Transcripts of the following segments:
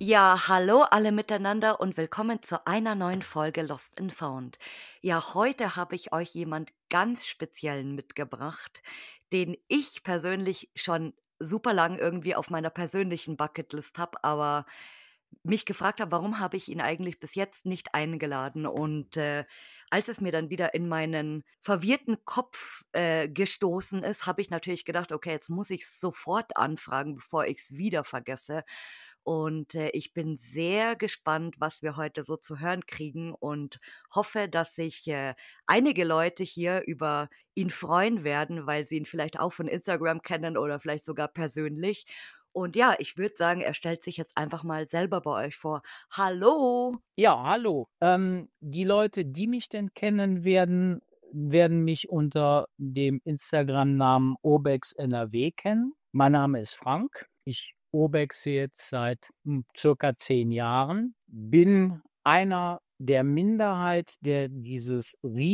Ja, hallo alle miteinander und willkommen zu einer neuen Folge Lost and Found. Ja, heute habe ich euch jemand ganz Speziellen mitgebracht, den ich persönlich schon super lang irgendwie auf meiner persönlichen Bucketlist habe, aber mich gefragt habe, warum habe ich ihn eigentlich bis jetzt nicht eingeladen? Und als es mir dann wieder in meinen verwirrten Kopf gestoßen ist, habe ich natürlich gedacht, okay, jetzt muss ich sofort anfragen, bevor ich es wieder vergesse. Und ich bin sehr gespannt, was wir heute so zu hören kriegen und hoffe, dass sich einige Leute hier über ihn freuen werden, weil sie ihn vielleicht auch von Instagram kennen oder vielleicht sogar persönlich. Und ja, ich würde sagen, er stellt sich jetzt einfach mal selber bei euch vor. Hallo! Ja, hallo. Die Leute, die mich denn kennen werden mich unter dem Instagram-Namen Urbex NRW kennen. Mein Name ist Frank. Ich urbexe jetzt seit circa 10 Jahren. Bin einer der Minderheit, der dieses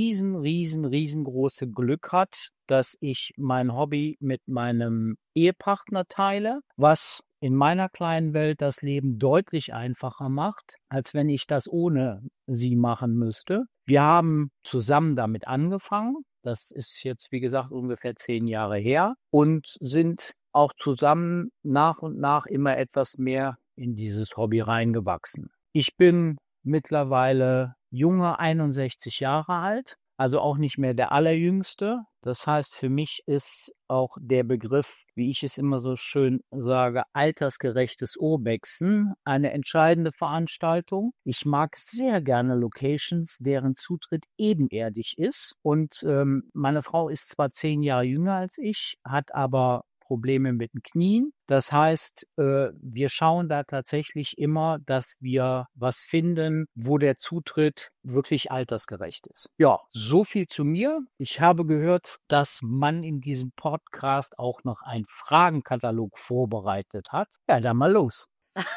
riesengroße Glück hat, dass ich mein Hobby mit meinem Ehepartner teile, was in meiner kleinen Welt das Leben deutlich einfacher macht, als wenn ich das ohne sie machen müsste. Wir haben zusammen damit angefangen. Das ist jetzt, wie gesagt, ungefähr 10 Jahre her und sind auch zusammen nach und nach immer etwas mehr in dieses Hobby reingewachsen. Ich bin mittlerweile junge 61 Jahre alt, also auch nicht mehr der Allerjüngste. Das heißt, für mich ist auch der Begriff, wie ich es immer so schön sage, altersgerechtes Urbexen eine entscheidende Veranstaltung. Ich mag sehr gerne Locations, deren Zutritt ebenerdig ist. Und meine Frau ist zwar 10 Jahre jünger als ich, hat aber Probleme mit den Knien. Das heißt, wir schauen da tatsächlich immer, dass wir was finden, wo der Zutritt wirklich altersgerecht ist. Ja, so viel zu mir. Ich habe gehört, dass man in diesem Podcast auch noch einen Fragenkatalog vorbereitet hat. Ja, dann mal los.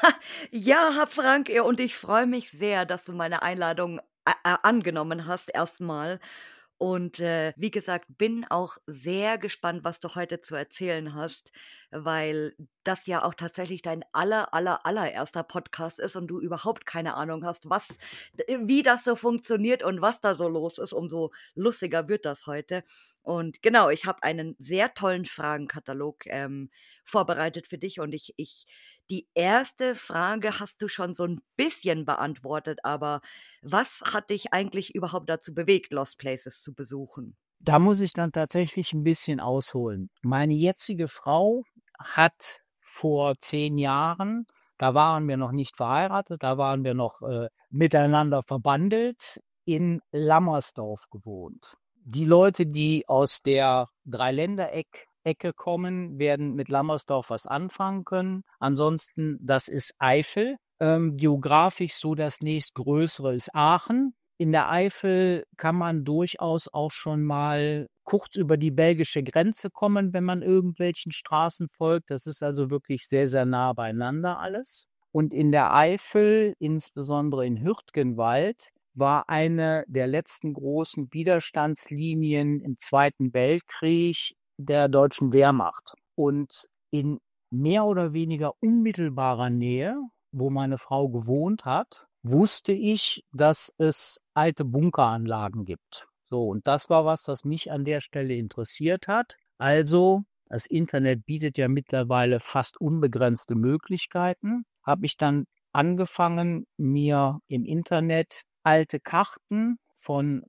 Ja, Frank, und ich freue mich sehr, dass du meine Einladung angenommen hast erstmal. Und wie gesagt, bin auch sehr gespannt, was du heute zu erzählen hast, weil das ja auch tatsächlich dein allererster Podcast ist und du überhaupt keine Ahnung hast, wie das so funktioniert und was da so los ist. Umso lustiger wird das heute. Und genau, ich habe einen sehr tollen Fragenkatalog vorbereitet für dich und die erste Frage hast du schon so ein bisschen beantwortet, aber was hat dich eigentlich überhaupt dazu bewegt, Lost Places zu besuchen? Da muss ich dann tatsächlich ein bisschen ausholen. Meine jetzige Frau hat vor 10 Jahren, da waren wir noch nicht verheiratet, da waren wir noch miteinander verbandelt, in Lammersdorf gewohnt. Die Leute, die aus der Dreiländerecke kommen, werden mit Lammersdorf was anfangen können. Ansonsten, das ist Eifel. Geografisch so das nächstgrößere ist Aachen. In der Eifel kann man durchaus auch schon mal kurz über die belgische Grenze kommen, wenn man irgendwelchen Straßen folgt. Das ist also wirklich sehr nah beieinander alles. Und in der Eifel, insbesondere in Hürtgenwald, war eine der letzten großen Widerstandslinien im Zweiten Weltkrieg der deutschen Wehrmacht. Und in mehr oder weniger unmittelbarer Nähe, wo meine Frau gewohnt hat, wusste ich, dass es alte Bunkeranlagen gibt. So, und das war was mich an der Stelle interessiert hat. Also, das Internet bietet ja mittlerweile fast unbegrenzte Möglichkeiten. Habe ich dann angefangen, mir im Internet alte Karten von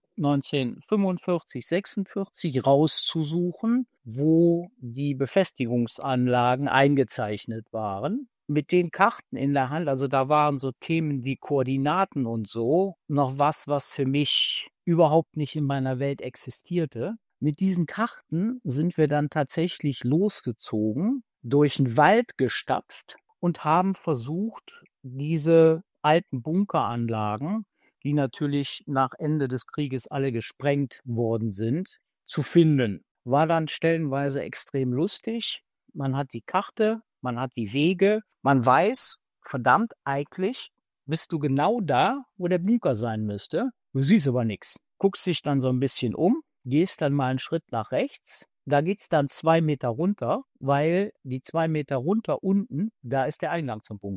1945, 46 rauszusuchen, wo die Befestigungsanlagen eingezeichnet waren. Mit den Karten in der Hand, also da waren so Themen wie Koordinaten und so, noch was für mich überhaupt nicht in meiner Welt existierte. Mit diesen Karten sind wir dann tatsächlich losgezogen, durch den Wald gestapft und haben versucht, diese alten Bunkeranlagen, die natürlich nach Ende des Krieges alle gesprengt worden sind, zu finden. War dann stellenweise extrem lustig. Man hat die Karte, man hat die Wege, man weiß, verdammt, eigentlich bist du genau da, wo der Bunker sein müsste. Du siehst aber nichts. Guckst dich dann so ein bisschen um, gehst dann mal einen Schritt nach rechts. Da geht's dann 2 Meter runter, weil die 2 Meter runter unten, da ist der Eingang zum Bunker.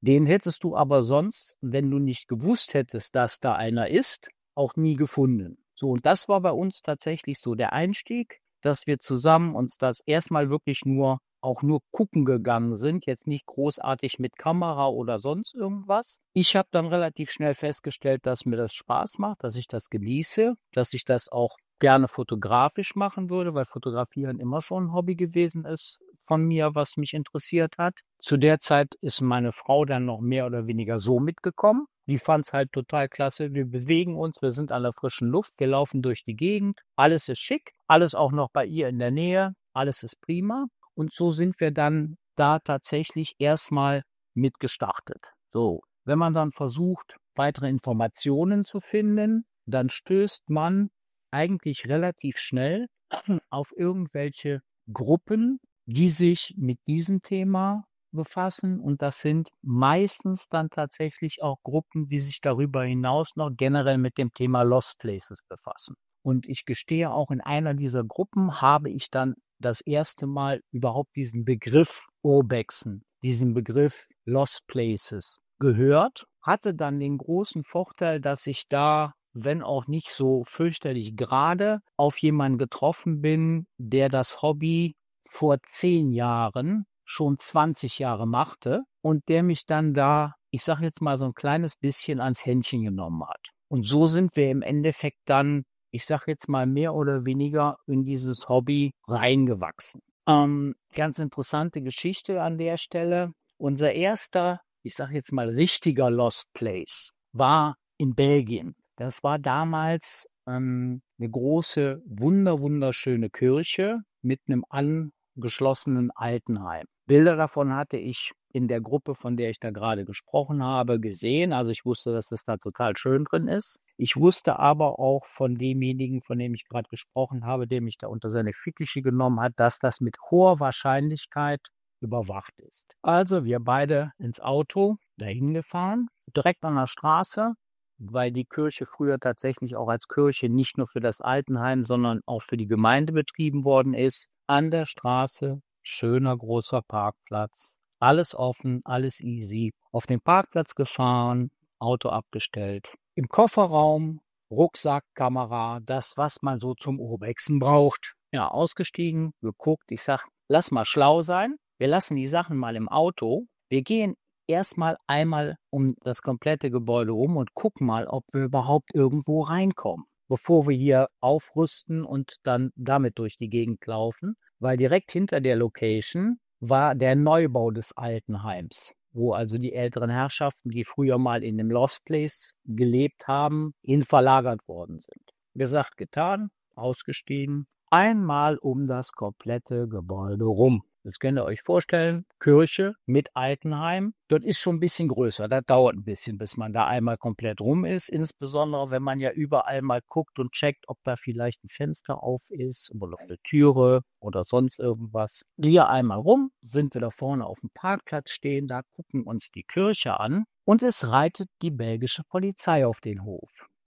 Den hättest du aber sonst, wenn du nicht gewusst hättest, dass da einer ist, auch nie gefunden. So, und das war bei uns tatsächlich so der Einstieg, dass wir zusammen uns das erstmal wirklich nur gucken gegangen sind, jetzt nicht großartig mit Kamera oder sonst irgendwas. Ich habe dann relativ schnell festgestellt, dass mir das Spaß macht, dass ich das genieße, dass ich das auch gerne fotografisch machen würde, weil Fotografieren immer schon ein Hobby gewesen ist von mir, was mich interessiert hat. Zu der Zeit ist meine Frau dann noch mehr oder weniger so mitgekommen. Die fand es halt total klasse. Wir bewegen uns, wir sind an der frischen Luft, wir laufen durch die Gegend. Alles ist schick, alles auch noch bei ihr in der Nähe, alles ist prima. Und so sind wir dann da tatsächlich erstmal mit gestartet. So, wenn man dann versucht, weitere Informationen zu finden, dann stößt man eigentlich relativ schnell auf irgendwelche Gruppen, die sich mit diesem Thema befassen. Und das sind meistens dann tatsächlich auch Gruppen, die sich darüber hinaus noch generell mit dem Thema Lost Places befassen. Und ich gestehe, auch in einer dieser Gruppen habe ich dann das erste Mal überhaupt diesen Begriff Urbexen, diesen Begriff Lost Places gehört, hatte dann den großen Vorteil, dass ich da, wenn auch nicht so fürchterlich gerade, auf jemanden getroffen bin, der das Hobby vor 10 Jahren schon 20 Jahre machte und der mich dann da, ich sage jetzt mal, so ein kleines bisschen ans Händchen genommen hat. Und so sind wir im Endeffekt dann, ich sage jetzt mal, mehr oder weniger in dieses Hobby reingewachsen. Ganz interessante Geschichte an der Stelle. Unser erster, ich sage jetzt mal, richtiger Lost Place war in Belgien. Das war damals eine große, wunderschöne Kirche mit einem angeschlossenen Altenheim. Bilder davon hatte ich in der Gruppe, von der ich da gerade gesprochen habe, gesehen. Also ich wusste, dass es da total schön drin ist. Ich wusste aber auch von demjenigen, von dem ich gerade gesprochen habe, der mich da unter seine Fittiche genommen hat, dass das mit hoher Wahrscheinlichkeit überwacht ist. Also wir beide ins Auto dahin gefahren, direkt an der Straße, weil die Kirche früher tatsächlich auch als Kirche nicht nur für das Altenheim, sondern auch für die Gemeinde betrieben worden ist. An der Straße, schöner großer Parkplatz, alles offen, alles easy. Auf den Parkplatz gefahren, Auto abgestellt. Im Kofferraum, Rucksack, Kamera, das, was man so zum Urbexen braucht. Ja, ausgestiegen, geguckt. Ich sag, lass mal schlau sein. Wir lassen die Sachen mal im Auto. Wir gehen erstmal einmal um das komplette Gebäude rum und gucken mal, ob wir überhaupt irgendwo reinkommen, bevor wir hier aufrüsten und dann damit durch die Gegend laufen. Weil direkt hinter der Location war der Neubau des Altenheims, wo also die älteren Herrschaften, die früher mal in dem Lost Place gelebt haben, verlagert worden sind. Gesagt, getan, ausgestiegen, einmal um das komplette Gebäude rum. Das könnt ihr euch vorstellen, Kirche mit Altenheim. Dort ist schon ein bisschen größer. Das dauert ein bisschen, bis man da einmal komplett rum ist. Insbesondere, wenn man ja überall mal guckt und checkt, ob da vielleicht ein Fenster auf ist oder eine Türe oder sonst irgendwas. Wir einmal rum, sind wir da vorne auf dem Parkplatz stehen, da gucken uns die Kirche an und es reitet die belgische Polizei auf den Hof.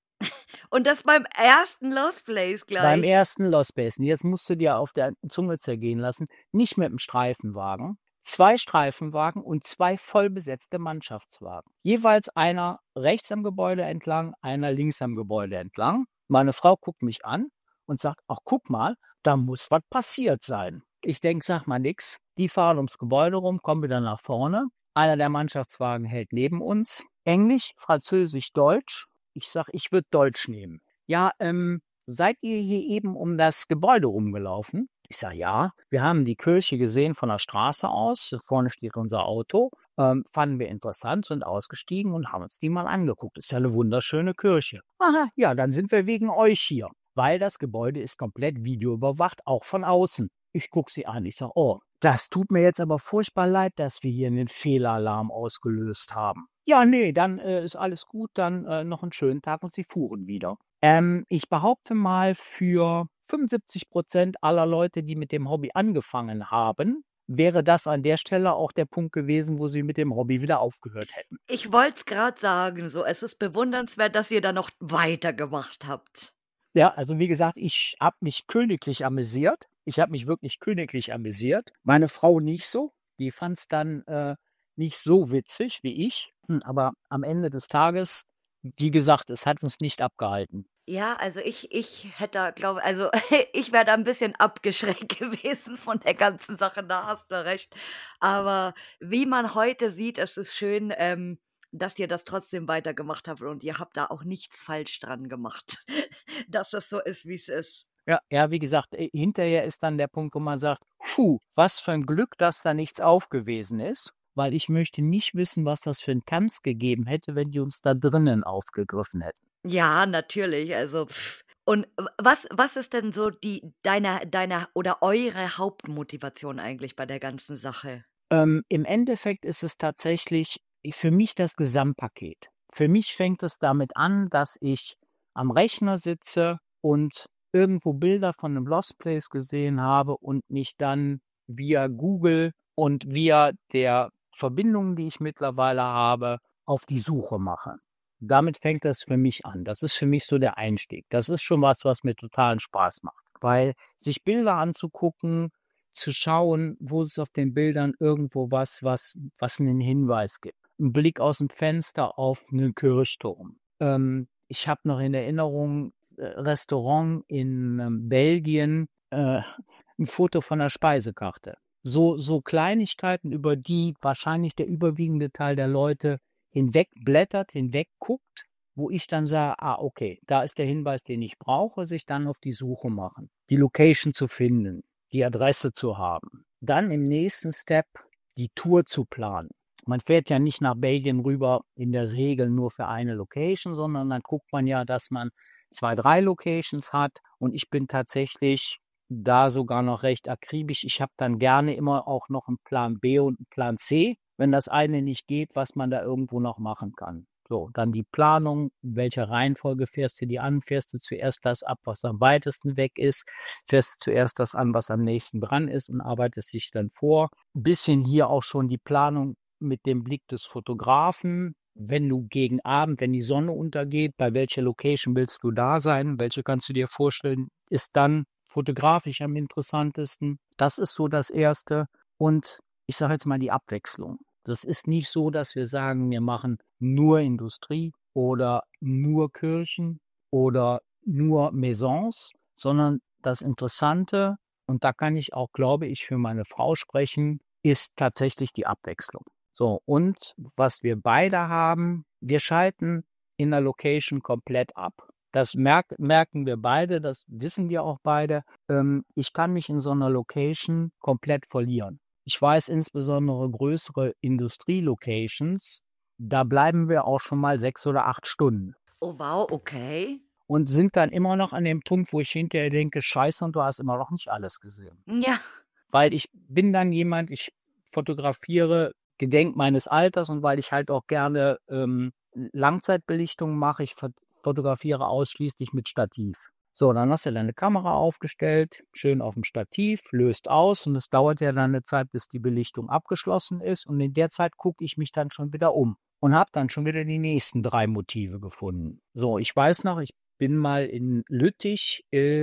Und das beim ersten Lost Place gleich. Beim ersten Lost Place. Jetzt musst du dir auf der Zunge zergehen lassen, nicht mit einem Streifenwagen, 2 Streifenwagen und 2 vollbesetzte Mannschaftswagen. Jeweils einer rechts am Gebäude entlang, einer links am Gebäude entlang. Meine Frau guckt mich an und sagt, ach guck mal, da muss was passiert sein. Ich denke, sag mal nix. Die fahren ums Gebäude rum, kommen wieder nach vorne. Einer der Mannschaftswagen hält neben uns. Englisch, Französisch, Deutsch. Ich sag, ich würde Deutsch nehmen. Ja, seid ihr hier eben um das Gebäude rumgelaufen? Ich sag, ja, wir haben die Kirche gesehen von der Straße aus. Vorne steht unser Auto. Fanden wir interessant, sind ausgestiegen und haben uns die mal angeguckt. Ist ja eine wunderschöne Kirche. Aha, ja, dann sind wir wegen euch hier. Weil das Gebäude ist komplett videoüberwacht, auch von außen. Ich gucke sie an. Ich sage, oh, das tut mir jetzt aber furchtbar leid, dass wir hier einen Fehlalarm ausgelöst haben. Ja, nee, dann ist alles gut, dann noch einen schönen Tag und sie fuhren wieder. Ich behaupte mal, für 75% aller Leute, die mit dem Hobby angefangen haben, wäre das an der Stelle auch der Punkt gewesen, wo sie mit dem Hobby wieder aufgehört hätten. Ich wollte es gerade sagen, so, es ist bewundernswert, dass ihr da noch weitergemacht habt. Ja, also wie gesagt, ich habe mich königlich amüsiert. Ich habe mich wirklich königlich amüsiert. Meine Frau nicht so. Die fand es dann nicht so witzig wie ich, aber am Ende des Tages, wie gesagt, es hat uns nicht abgehalten. Ja, also ich hätte da glaube also, ich wäre da ein bisschen abgeschreckt gewesen von der ganzen Sache, da hast du recht. Aber wie man heute sieht, es ist schön, dass ihr das trotzdem weitergemacht habt und ihr habt da auch nichts falsch dran gemacht, dass das so ist, wie es ist. Ja, ja, wie gesagt, hinterher ist dann der Punkt, wo man sagt: „Puh, was für ein Glück, dass da nichts auf gewesen ist“, weil ich möchte nicht wissen, was das für 'n Tanz gegeben hätte, wenn die uns da drinnen aufgegriffen hätten. Ja, natürlich, also und was ist denn so die deine oder eure Hauptmotivation eigentlich bei der ganzen Sache? Im Endeffekt ist es tatsächlich für mich das Gesamtpaket. Für mich fängt es damit an, dass ich am Rechner sitze und irgendwo Bilder von 'nem Lost Place gesehen habe und mich dann via Google und via der Verbindungen, die ich mittlerweile habe, auf die Suche mache. Damit fängt das für mich an. Das ist für mich so der Einstieg. Das ist schon was, was mir totalen Spaß macht, weil sich Bilder anzugucken, zu schauen, wo es auf den Bildern irgendwo was 'nen Hinweis gibt. 'N Blick aus'm Fenster auf 'nen Kirchturm. Ich habe noch in Erinnerung, Restaurant in, Belgien, 'n Foto von der Speisekarte. So Kleinigkeiten, über die wahrscheinlich der überwiegende Teil der Leute hinwegblättert, hinwegguckt, wo ich dann sage: „Ah, okay, da ist der Hinweis, den ich brauche“, sich dann auf die Suche machen, die Location zu finden, die Adresse zu haben. Dann im nächsten Step die Tour zu planen. Man fährt ja nicht nach Belgien rüber in der Regel nur für eine Location, sondern dann guckt man ja, dass man 2, 3 Locations hat und ich bin tatsächlich da sogar noch recht akribisch. Ich habe dann gerne immer auch noch 'n Plan B und 'n Plan C, wenn das eine nicht geht, was man da irgendwo noch machen kann. So, dann die Planung, in welcher Reihenfolge fährst du die an? Fährst du zuerst das ab, was am weitesten weg ist? Fährst du zuerst das an, was am nächsten dran ist und arbeitest dich dann vor? 'N bisschen hier auch schon die Planung mit dem Blick des Fotografen. Wenn du gegen Abend, wenn die Sonne untergeht, bei welcher Location willst du da sein? Welche kannst du dir vorstellen, ist dann fotografisch am interessantesten? Das ist so das Erste. Und ich sage jetzt mal die Abwechslung. Das ist nicht so, dass wir sagen, wir machen nur Industrie oder nur Kirchen oder nur Maisons, sondern das Interessante, und da kann ich auch, glaube ich, für meine Frau sprechen, ist tatsächlich die Abwechslung. So, und was wir beide haben, wir schalten in der Location komplett ab. Das merken wir beide, das wissen wir auch beide. Ich kann mich in so einer Location komplett verlieren. Ich weiß insbesondere größere Industrielocations, da bleiben wir auch schon mal 6 oder 8 Stunden Oh wow, okay. und sind dann immer noch an dem Punkt, wo ich hinterher denke: „Scheiße, und du hast immer noch nicht alles gesehen.“ Ja. Weil ich bin dann jemand, ich fotografiere gedenk meines Alters und weil ich halt auch gerne, Langzeitbelichtungen mache, ich fotografiere ausschließlich mit Stativ. So, dann hast du deine Kamera aufgestellt, schön aufm Stativ, löst aus und es dauert ja dann 'ne Zeit, bis die Belichtung abgeschlossen ist und in der Zeit gucke ich mich dann schon wieder um und habe dann schon wieder die nächsten 3 Motive gefunden. So, ich weiß noch, ich bin mal in Lüttich,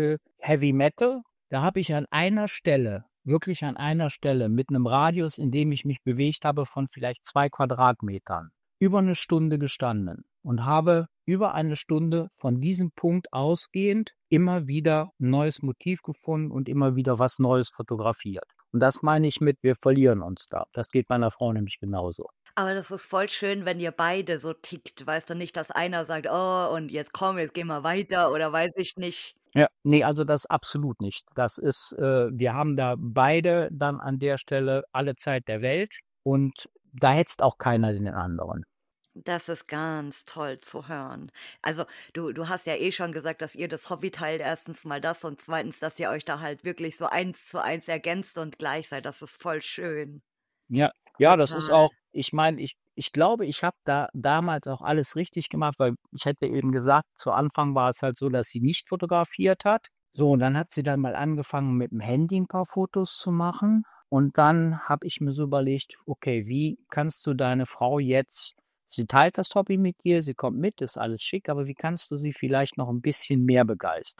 Heavy Metal, da habe ich an einer Stelle, wirklich an einer Stelle mit 'nem Radius, in dem ich mich bewegt habe von vielleicht 2 Quadratmetern, über 'ne Stunde gestanden und habe über eine Stunde von diesem Punkt ausgehend immer wieder 'n neues Motiv gefunden und immer wieder was Neues fotografiert. Und das meine ich mit: Wir verlieren uns da. Das geht meiner Frau nämlich genauso. Aber das ist voll schön, wenn ihr beide so tickt, weißt du, nicht, dass einer sagt: „Oh, und jetzt komm, jetzt gehen wir weiter“ oder weiß ich nicht. Ja, ne, also das absolut nicht. Das ist wir haben da beide dann an der Stelle alle Zeit der Welt und da hetzt auch keiner den anderen. Das ist ganz toll zu hören. Also, du hast ja eh schon gesagt, dass ihr das Hobby teilt. Erstens mal das und zweitens, dass ihr euch da halt wirklich so eins zu eins ergänzt und gleich seid. Das ist voll schön. Ja, ja, das ist Total. auch, ich meine, ich glaube, ich habe da damals auch alles richtig gemacht, weil ich hätte eben gesagt, zu Anfang war es halt so, dass sie nicht fotografiert hat. So, und dann hat sie dann mal angefangen, mit dem Handy ein paar Fotos zu machen. Und dann habe ich mir so überlegt: „Okay, wie kannst du deine Frau jetzt, sie teilt das Hobby mit dir, sie kommt mit, ist alles schick, aber wie kannst du sie vielleicht noch ein bisschen mehr begeistern?“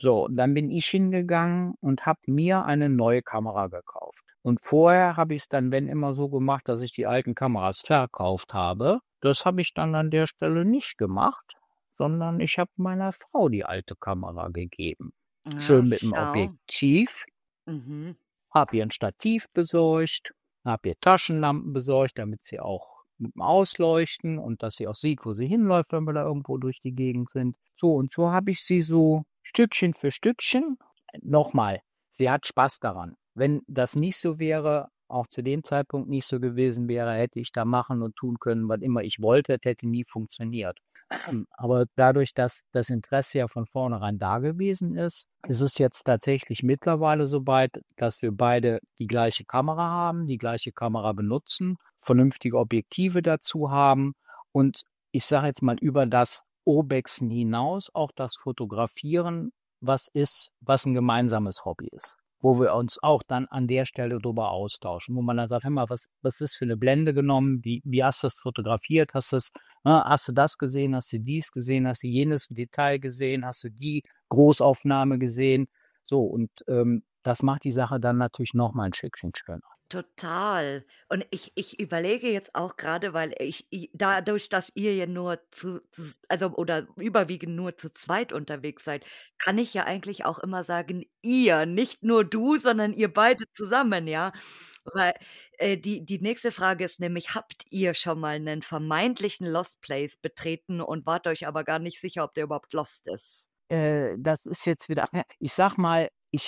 So, und dann bin ich hingegangen und habe mir eine neue Kamera gekauft. Und vorher habe ich es dann, wenn immer so gemacht, dass ich die alten Kameras verkauft habe. Das habe ich dann an der Stelle nicht gemacht, sondern ich habe meiner Frau die alte Kamera gegeben. Ja, Schön mit dem schau. Objektiv, Mhm. habe ihr ein Stativ besorgt, habe ihr Taschenlampen besorgt, damit sie auch mit dem Ausleuchten und dass sie auch sieht, wo sie hinläuft, wenn wir da irgendwo durch die Gegend sind. So und so habe ich sie so Stückchen für Stückchen. Nochmal, sie hat Spaß daran. Wenn das nicht so wäre, auch zu dem Zeitpunkt nicht so gewesen wäre, hätte ich da machen und tun können, was immer ich wollte, das hätte nie funktioniert. Aber dadurch, dass das Interesse ja von vornherein da gewesen ist es jetzt tatsächlich mittlerweile so weit, dass wir beide die gleiche Kamera haben, die gleiche Kamera benutzen, vernünftige Objektive dazu haben und ich sage jetzt mal über das Urbexen hinaus auch das Fotografieren, was ein gemeinsames Hobby ist, wo wir uns auch dann an der Stelle drüber austauschen, wo man dann sagt, hör mal, was ist für eine Blende genommen, wie hast du das fotografiert, hast du das gesehen, hast du dies gesehen, hast du jenes Detail gesehen, hast du die Großaufnahme gesehen. So, und das macht die Sache dann natürlich noch mal ein Stückchen schöner. Total. Und ich überlege jetzt auch gerade, weil ich dadurch, dass ihr ja nur also oder überwiegend nur zu zweit unterwegs seid, kann ich ja eigentlich auch immer sagen: „Ihr“, nicht nur du, sondern ihr beide zusammen, ja? Weil, die nächste Frage ist nämlich, habt ihr schon mal einen vermeintlichen Lost Place betreten und wart euch aber gar nicht sicher, ob der überhaupt lost ist? Das ist jetzt wieder ich sag mal,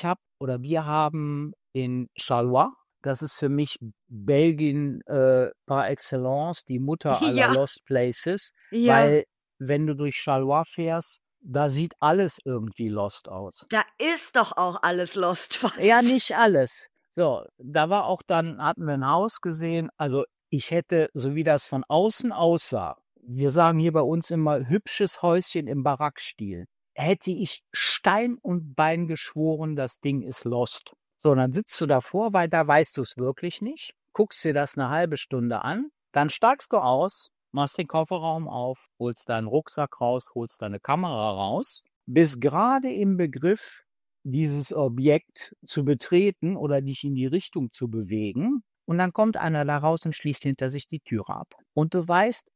wir haben in Charleroi, das ist für mich Belgien, par excellence, die Mutter aller Ja, Lost Places, ja. weil wenn du durch Charleroi fährst, da sieht alles irgendwie lost aus. Da ist doch auch alles lost Ja, fast. nicht alles. So, da war auch dann hatten wir ein Haus gesehen, also, ich hätte, so wie das von außen aussah, wir sagen hier bei uns immer hübsches Häuschen im Barockstil, hätte ich Stein und Bein geschworen, das Ding ist lost. So, und dann sitzt du davor, weil da weißt du es wirklich nicht, guckst dir das eine halbe Stunde an, dann steigst du aus, machst den Kofferraum auf, holst deinen Rucksack raus, holst deine Kamera raus, bist gerade im Begriff, dieses Objekt zu betreten oder dich in die Richtung zu bewegen. Und dann kommt einer da raus und schließt hinter sich die Türe ab. Und du weißt,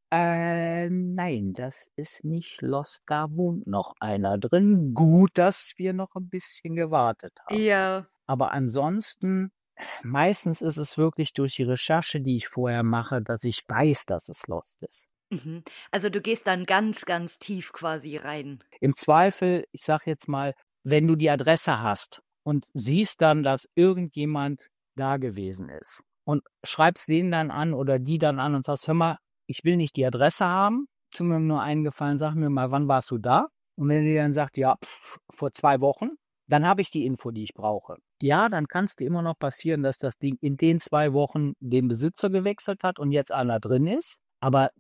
nein, das ist nicht lost, da wohnt noch einer drin. Gut, dass wir noch ein bisschen gewartet haben. Ja. Aber ansonsten, meistens ist es wirklich durch die Recherche, die ich vorher mache, dass ich weiß, dass es lost ist. Mhm. Also, du gehst dann ganz, ganz tief quasi rein. Im Zweifel, ich sage jetzt mal, wenn du die Adresse hast und siehst dann, dass irgendjemand da gewesen ist und schreibst den dann an oder die dann an und sagst: „Hör mal, ich will nicht die Adresse haben. Tu mir nur einen Gefallen, sag mir mal, wann warst du da?“ Und wenn die dann sagt: „Ja, vor 2 Wochen“, dann habe ich die Info, die ich brauche. Ja, dann kann's dir immer noch passieren, dass das Ding in den 2 Wochen den Besitzer gewechselt hat und jetzt einer drin ist, aber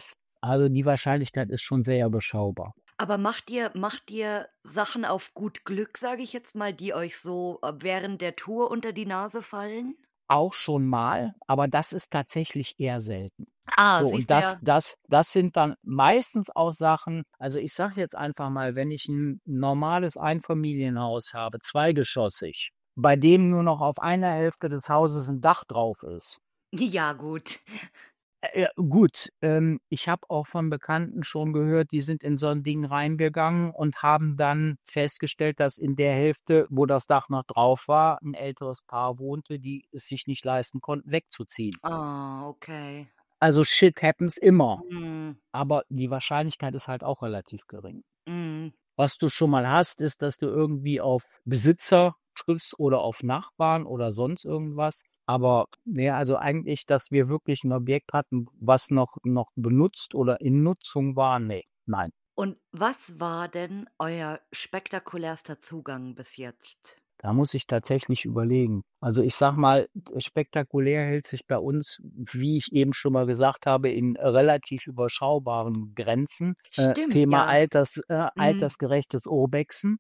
die Wahrscheinlichkeit ist schon sehr überschaubar. Aber macht ihr Sachen auf gut Glück, sage ich jetzt mal, die euch so, während der Tour unter die Nase fallen? Auch schon mal, aber das ist tatsächlich eher selten. Ah, So, und siehst du das ja. das das sind dann meistens auch Sachen, also, ich sage jetzt einfach mal, wenn ich ein normales Einfamilienhaus habe, zweigeschossig, bei dem nur noch auf einer Hälfte des Hauses ein Dach drauf ist. Ja, gut. Gut, ich habe auch von Bekannten schon gehört, die sind in so 'n Ding reingegangen und haben dann festgestellt, dass in der Hälfte, wo das Dach noch drauf war, 'n älteres Paar wohnte, die es sich nicht leisten konnten, wegzuziehen. Ah, okay. Also, Shit happens immer, Mhm. aber die Wahrscheinlichkeit ist halt auch relativ gering. Mhm. Was du schon mal hast, ist, dass du irgendwie auf Besitzer triffst oder auf Nachbarn oder sonst irgendwas. Aber ne, also eigentlich, dass wir wirklich 'n Objekt hatten, was noch benutzt oder in Nutzung war, ne, nein. Und was war denn euer spektakulärster Zugang bis jetzt? Da muss ich tatsächlich überlegen. Also, ich sage mal, spektakulär hält sich bei uns, wie ich eben schon mal gesagt habe, in relativ überschaubaren Grenzen. Stimmt, Thema ja. Mhm. altersgerechtes Urbexen.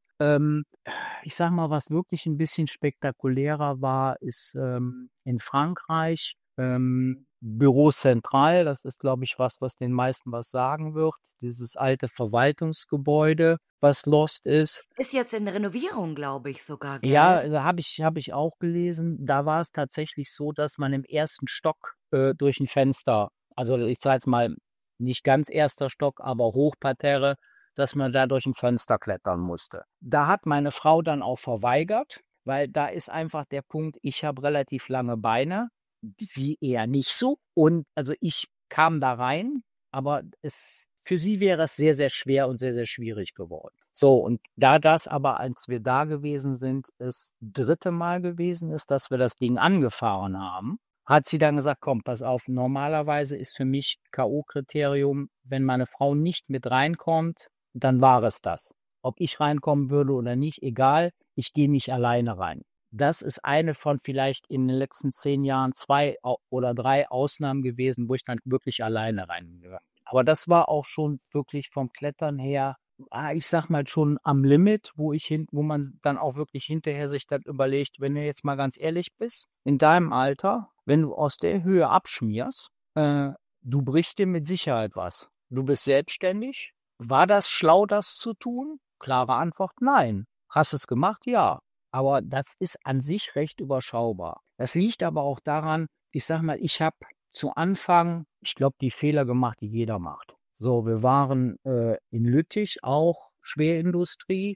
Ich sage mal, was wirklich ein bisschen spektakulärer war, ist, in Frankreich, Büro Zentral, das ist, glaube ich, was den meisten was sagen wird. Dieses alte Verwaltungsgebäude, was lost ist. Ist jetzt in Renovierung, glaube ich sogar, Ja, gell? da habe ich auch gelesen. Da war es tatsächlich so, dass man im ersten Stock durch ein Fenster, also ich sage jetzt mal nicht ganz erster Stock, aber Hochparterre, dass man da durch ein Fenster klettern musste. Da hat meine Frau dann auch verweigert, weil da ist einfach der Punkt, ich habe relativ lange Beine, sie eher nicht so. Und also ich kam da rein, aber für sie wäre es sehr, sehr schwer und sehr, sehr schwierig geworden. So, und da das aber, als wir da gewesen sind, das dritte Mal gewesen ist, dass wir das Ding angefahren haben, hat sie dann gesagt, komm, pass auf, normalerweise ist für mich K.O.-Kriterium, wenn meine Frau nicht mit reinkommt, dann war es das. Ob ich reinkommen würde oder nicht, egal, ich gehe nicht alleine rein. Das ist eine von vielleicht in den letzten 10 Jahren 2 oder 3 Ausnahmen gewesen, wo ich dann wirklich alleine reingegangen bin. Aber das war auch schon wirklich vom Klettern her, ich sag mal schon am Limit, wo man dann auch wirklich hinterher sich dann überlegt, wenn du jetzt mal ganz ehrlich bist, in deinem Alter, wenn du aus der Höhe abschmierst, du brichst dir mit Sicherheit was. Du bist selbstständig. War das schlau, das zu tun? Klare Antwort, nein. Hast du es gemacht? Ja. Aber das ist an sich recht überschaubar. Das liegt aber auch daran, ich sag mal, ich habe zu Anfang, ich glaube, die Fehler gemacht, die jeder macht. So, wir waren in Lüttich, auch Schwerindustrie,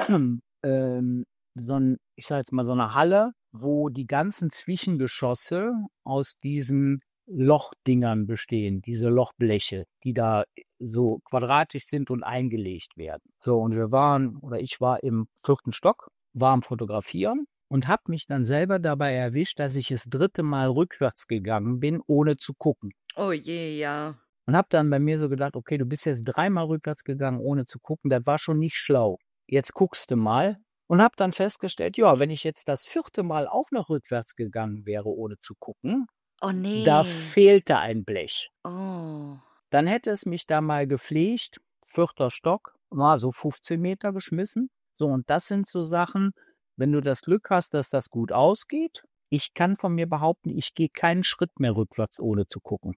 ich sage jetzt mal so eine Halle, wo die ganzen Zwischengeschosse aus diesen Lochdingern bestehen, diese Lochbleche, die da so quadratisch sind und eingelegt werden. So, und ich war im 4. Stock, war am Fotografieren und habe mich dann selber dabei erwischt, dass ich das dritte Mal rückwärts gegangen bin, ohne zu gucken. Oh je, ja. Und habe dann bei mir so gedacht, okay, du bist jetzt 3-mal rückwärts gegangen, ohne zu gucken. Das war schon nicht schlau. Jetzt guckst du mal. Und habe dann festgestellt, ja, wenn ich jetzt das 4. Mal auch noch rückwärts gegangen wäre, ohne zu gucken, Oh da nee. fehlte ein Blech. Oh. Dann hätte es mich da mal gepflegt, 4. Stock, war so 15 Meter geschmissen. So, und das sind so Sachen, wenn du das Glück hast, dass das gut ausgeht. Ich kann von mir behaupten, ich gehe keinen Schritt mehr rückwärts, ohne zu gucken.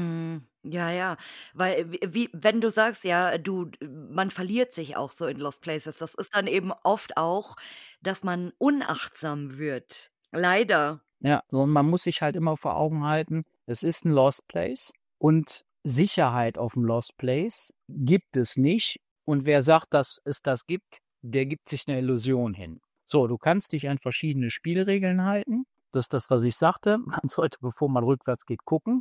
Ja, ja, weil wenn du sagst, ja, man verliert sich auch so in Lost Places, das ist dann eben oft auch, dass man unachtsam wird. Leider. Ja, so, und man muss sich halt immer vor Augen halten, es ist ein Lost Place und Sicherheit auf dem Lost Place gibt es nicht. Und wer sagt, dass es das gibt, der gibt sich eine Illusion hin. So, du kannst dich an verschiedene Spielregeln halten. Das ist das, was ich sagte. Man sollte, bevor man rückwärts geht, gucken.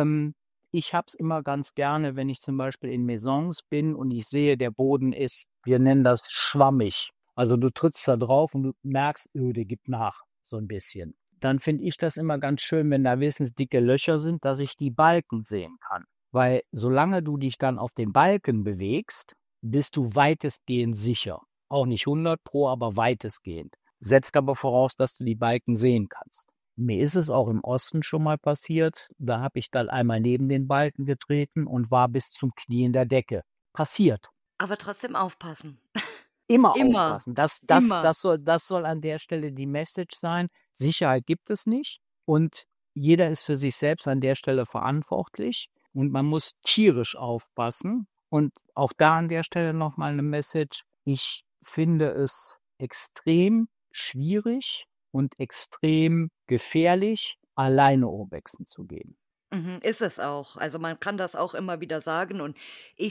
Ich habe es immer ganz gerne, wenn ich zum Beispiel in Maisons bin und ich sehe, der Boden ist, wir nennen das schwammig. Also du trittst da drauf und du merkst, der gibt nach, so ein bisschen. Dann finde ich das immer ganz schön, wenn da wissensdicke Löcher sind, dass ich die Balken sehen kann. Weil solange du dich dann auf den Balken bewegst, bist du weitestgehend sicher. Auch nicht 100%, aber weitestgehend. Setzt aber voraus, dass du die Balken sehen kannst. Mir ist es auch im Osten schon mal passiert. Da habe ich dann einmal neben den Balken getreten und war bis zum Knie in der Decke. Passiert. Aber trotzdem aufpassen. Immer Immer, aufpassen. immer. Das soll an der Stelle die Message sein. Sicherheit gibt es nicht und jeder ist für sich selbst an der Stelle verantwortlich und man muss tierisch aufpassen. Und auch da an der Stelle nochmal eine Message. Ich finde es extrem schwierig und extrem gefährlich, alleine Urbexen zu gehen. Ist es auch. Also, man kann das auch immer wieder sagen und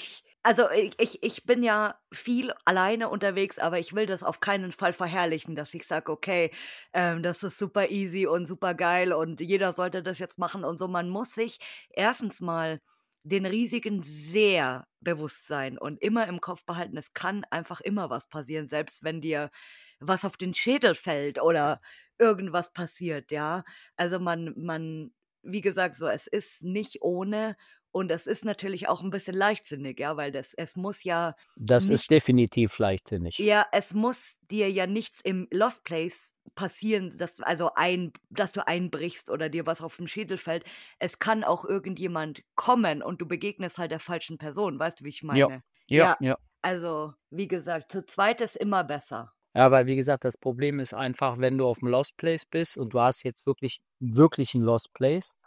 ich bin ja viel alleine unterwegs, aber ich will das auf keinen Fall verherrlichen, dass ich sage: „Okay, das ist super easy und super geil und jeder sollte das jetzt machen“ und so. Man muss sich erstens mal den Risiken sehr bewusst sein und immer im Kopf behalten, es kann einfach immer was passieren, selbst wenn dir was auf den Schädel fällt oder irgendwas passiert, ja? Also, man wie gesagt, so, es ist nicht ohne und es ist natürlich auch 'n bisschen leichtsinnig, ja, weil es muss ja Das ist nicht definitiv leichtsinnig. ja, es muss dir ja nichts im Lost Place passieren, dass du einbrichst oder dir was auf 'n Schädel fällt. Es kann auch irgendjemand kommen und du begegnest halt der falschen Person. Weißt du, wie ich Ja, meine? ja, Ja, ja. also, wie gesagt, zu zweit ist immer besser. Ja, weil wie gesagt, das Problem ist einfach, wenn du auf dem Lost Place bist und du hast jetzt wirklich 'n Lost Place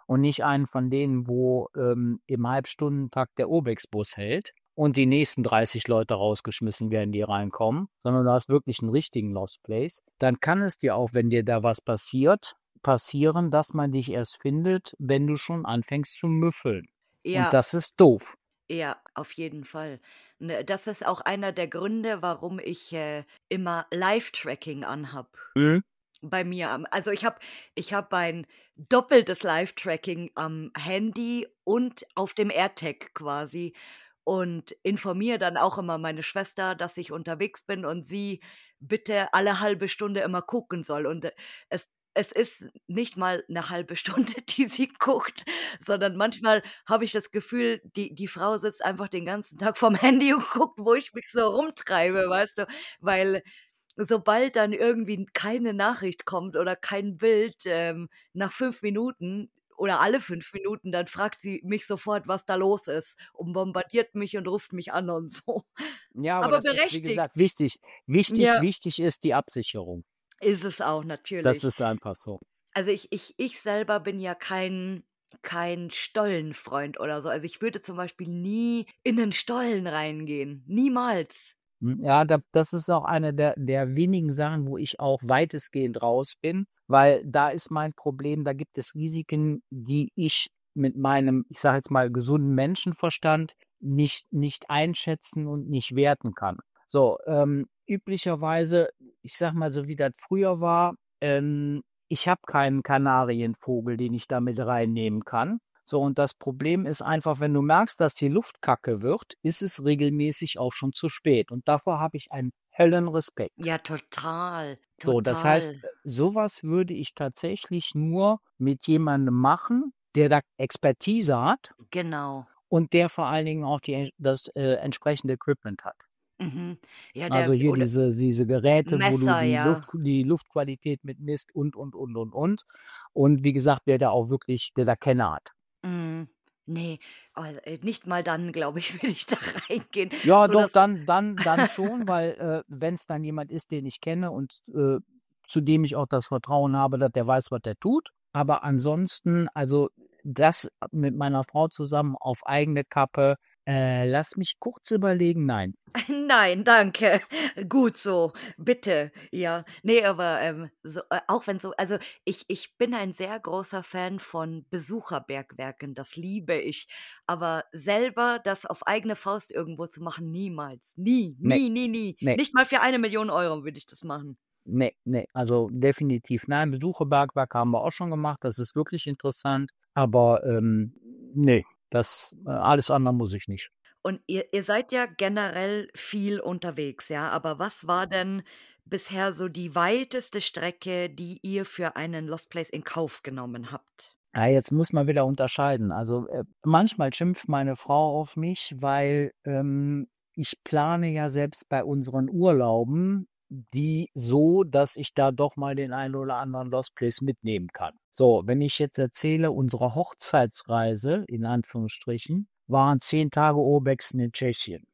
und nicht einen von denen, wo im Halbstundentakt der Obex-Bus hält und die nächsten 30 Leute rausgeschmissen werden, die reinkommen, sondern du hast wirklich einen richtigen Lost Place, dann kann es dir auch, wenn dir da was passiert, passieren, dass man dich erst findet, wenn du schon anfängst zu müffeln. Und Ja, das ist doof. ja, auf jeden Fall. Ne, das ist auch einer der Gründe, warum ich, immer Live-Tracking anhab. Mhm. Bei mir also, ich habe ein doppeltes Live-Tracking am Handy und auf dem AirTag quasi und informiere dann auch immer meine Schwester, dass ich unterwegs bin und sie bitte alle halbe Stunde immer gucken soll. Und, es ist nicht mal eine halbe Stunde, die sie guckt, sondern manchmal habe ich das Gefühl, die Frau sitzt einfach den ganzen Tag vorm Handy und guckt, wo ich mich so rumtreibe, weißt du? Weil sobald dann irgendwie keine Nachricht kommt oder kein Bild, nach 5 Minuten oder alle 5 Minuten, dann fragt sie mich sofort, was da los ist und bombardiert mich und ruft mich an und so. Ja, aber Aber das ist, wie gesagt, berechtigt. wichtig. Wichtig, Ja, wichtig ist die Absicherung. ist es auch Das natürlich. ist einfach so. Also, ich selber bin ja kein Stollenfreund oder so. Also, ich würde zum Beispiel nie in 'nen Stollen reingehen. Niemals. Ja, das ist auch eine der wenigen Sachen, wo ich auch weitestgehend raus bin, weil da ist mein Problem, da gibt es Risiken, die ich mit meinem, ich sage jetzt mal, gesunden Menschenverstand nicht einschätzen und nicht werten kann. So, üblicherweise, ich sage mal, so wie das früher war, ich habe keinen Kanarienvogel, den ich da mit reinnehmen kann. So, und das Problem ist einfach, wenn du merkst, dass die Luft kacke wird, ist es regelmäßig auch schon zu spät. Und davor habe ich einen Höllenrespekt. Ja, total, So, das heißt, total. sowas würde ich tatsächlich nur mit jemandem machen, der da Expertise hat Genau. und der vor allen Dingen auch das entsprechende Equipment hat. Mhm. Ja, Also der hier oder diese Geräte, wo du Messer, ja. Die Luftqualität mit misst und. Und wie gesagt, der da auch wirklich, der da Kenner hat. Mhm. Ne, nicht mal dann, glaube ich, würde ich da reingehen, Ja, so doch, dass dann schon, weil, wenn es dann jemand ist, den ich kenne und, zu dem ich auch das Vertrauen habe, dass der weiß, was der tut. Aber ansonsten, also, das mit meiner Frau zusammen auf eigene Kappe, lass mich kurz überlegen, nein. Nein, danke. Gut so, bitte, ja. Ne, aber, so auch wenn so also, ich bin ein sehr großer Fan von Besucherbergwerken, das liebe ich. Aber selber das auf eigene Faust irgendwo zu machen, niemals. Nie, Ne, nie, nie, nie. ne, Nicht mal für 1.000.000 € würde ich das machen. ne, also definitiv nein. Besucherbergwerk haben wir auch schon gemacht, das ist wirklich interessant, aber, ne, alles andere muss ich nicht. Und ihr seid ja generell viel unterwegs, ja? Aber was war denn bisher so die weiteste Strecke, die ihr für einen Lost Place in Kauf genommen habt? Ja, jetzt muss man wieder unterscheiden. Also, manchmal schimpft meine Frau auf mich, weil, ich plane ja selbst bei unseren Urlauben die so, dass ich da doch mal den einen oder anderen Lost Place mitnehmen kann. So, wenn ich jetzt erzähle, unsere Hochzeitsreise, in Anführungsstrichen, waren 10 Tage Urbexen in Tschechien.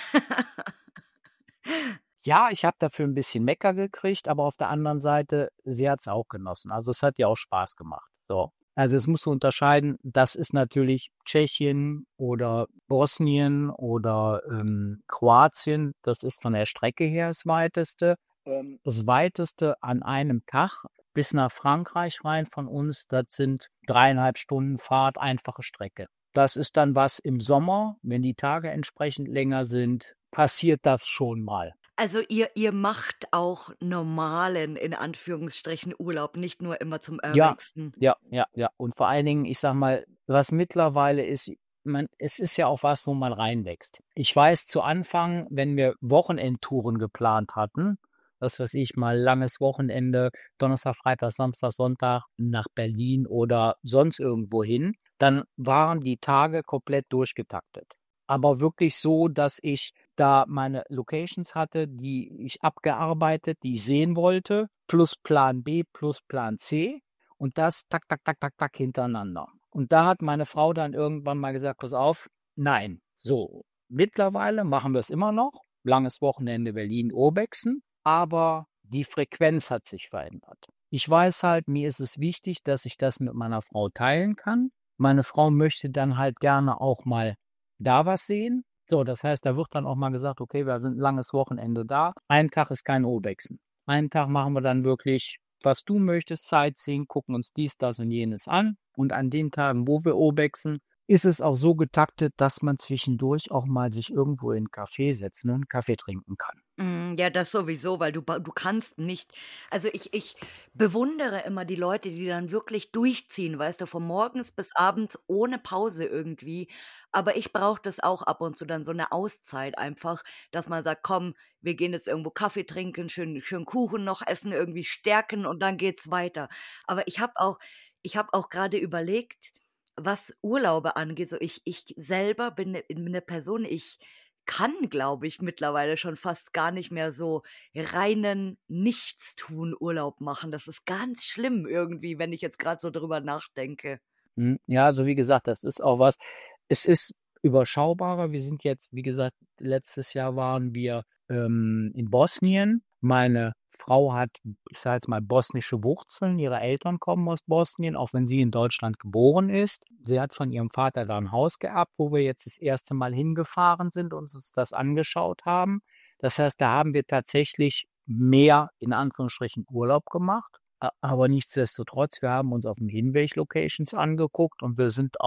Ja, ich habe dafür ein bisschen Mecker gekriegt, aber auf der anderen Seite, sie hat's auch genossen. Also, es hat ihr auch Spaß gemacht. So. Also, es musst du unterscheiden, das ist natürlich Tschechien oder Bosnien oder, Kroatien. Das ist von der Strecke her das Weiteste. Das Weiteste an einem Tag bis nach Frankreich rein von uns, das sind 3,5 Stunden Fahrt, einfache Strecke. Das ist dann was im Sommer, wenn die Tage entsprechend länger sind, passiert das schon mal. Also, ihr macht auch normalen, in Anführungsstrichen, Urlaub, nicht nur immer zum Ja, Urbexen. ja. Und vor allen Dingen, ich sage mal, was mittlerweile ist, es ist ja auch was, wo man reinwächst. Ich weiß zu Anfang, wenn wir Wochenendtouren geplant hatten, das weiß ich mal, langes Wochenende, Donnerstag, Freitag, Samstag, Sonntag nach Berlin oder sonst irgendwo hin, dann waren die Tage komplett durchgetaktet. Aber wirklich so, dass ich da meine Locations hatte, die ich abgearbeitet, die ich sehen wollte, plus Plan B, plus Plan C und das tak, tak, tak, tak, tak hintereinander. Und da hat meine Frau dann irgendwann mal gesagt, pass auf, nein. So, mittlerweile machen wir es immer noch. Langes Wochenende Berlin-Urbexen, aber die Frequenz hat sich verändert. Ich weiß halt, mir ist es wichtig, dass ich das mit meiner Frau teilen kann. Meine Frau möchte dann halt gerne auch mal da was sehen. So, das heißt, da wird dann auch mal gesagt, okay, wir sind ein langes Wochenende da. Einen Tag ist kein Urbexen. Einen Tag machen wir dann wirklich, was du möchtest, Sightseeing, gucken uns dies, das und jenes an. Und an den Tagen, wo wir Urbexen, ist es auch so getaktet, dass man zwischendurch auch mal sich irgendwo in 'n Café setzen und 'n Kaffee trinken kann. Ja, das sowieso, weil du kannst nicht, also, ich bewundere immer die Leute, die dann wirklich durchziehen, weißt du, von morgens bis abends ohne Pause irgendwie. Aber ich brauche das auch ab und zu dann, so eine Auszeit einfach, dass man sagt: „Komm, wir gehen jetzt irgendwo Kaffee trinken, schön Kuchen noch essen, irgendwie stärken und dann geht's weiter.“ Aber ich habe auch gerade überlegt, was Urlaube angeht, so ich selber bin 'ne Person, ich kann, glaube ich, mittlerweile schon fast gar nicht mehr so reinen Nichtstun-Urlaub machen. Das ist ganz schlimm irgendwie, wenn ich jetzt grad so drüber nachdenke. Ja, also wie gesagt, das ist auch was, es ist überschaubarer. Wir sind jetzt, wie gesagt, letztes Jahr waren wir, in Bosnien. Meine Frau hat, ich sage jetzt mal, bosnische Wurzeln. Ihre Eltern kommen aus Bosnien, auch wenn sie in Deutschland geboren ist. Sie hat von ihrem Vater da 'n Haus geerbt, wo wir jetzt das erste Mal hingefahren sind und uns das angeschaut haben. Das heißt, da haben wir tatsächlich mehr, in Anführungsstrichen, Urlaub gemacht. Aber nichtsdestotrotz, wir haben uns auf dem Hinweg Locations angeguckt und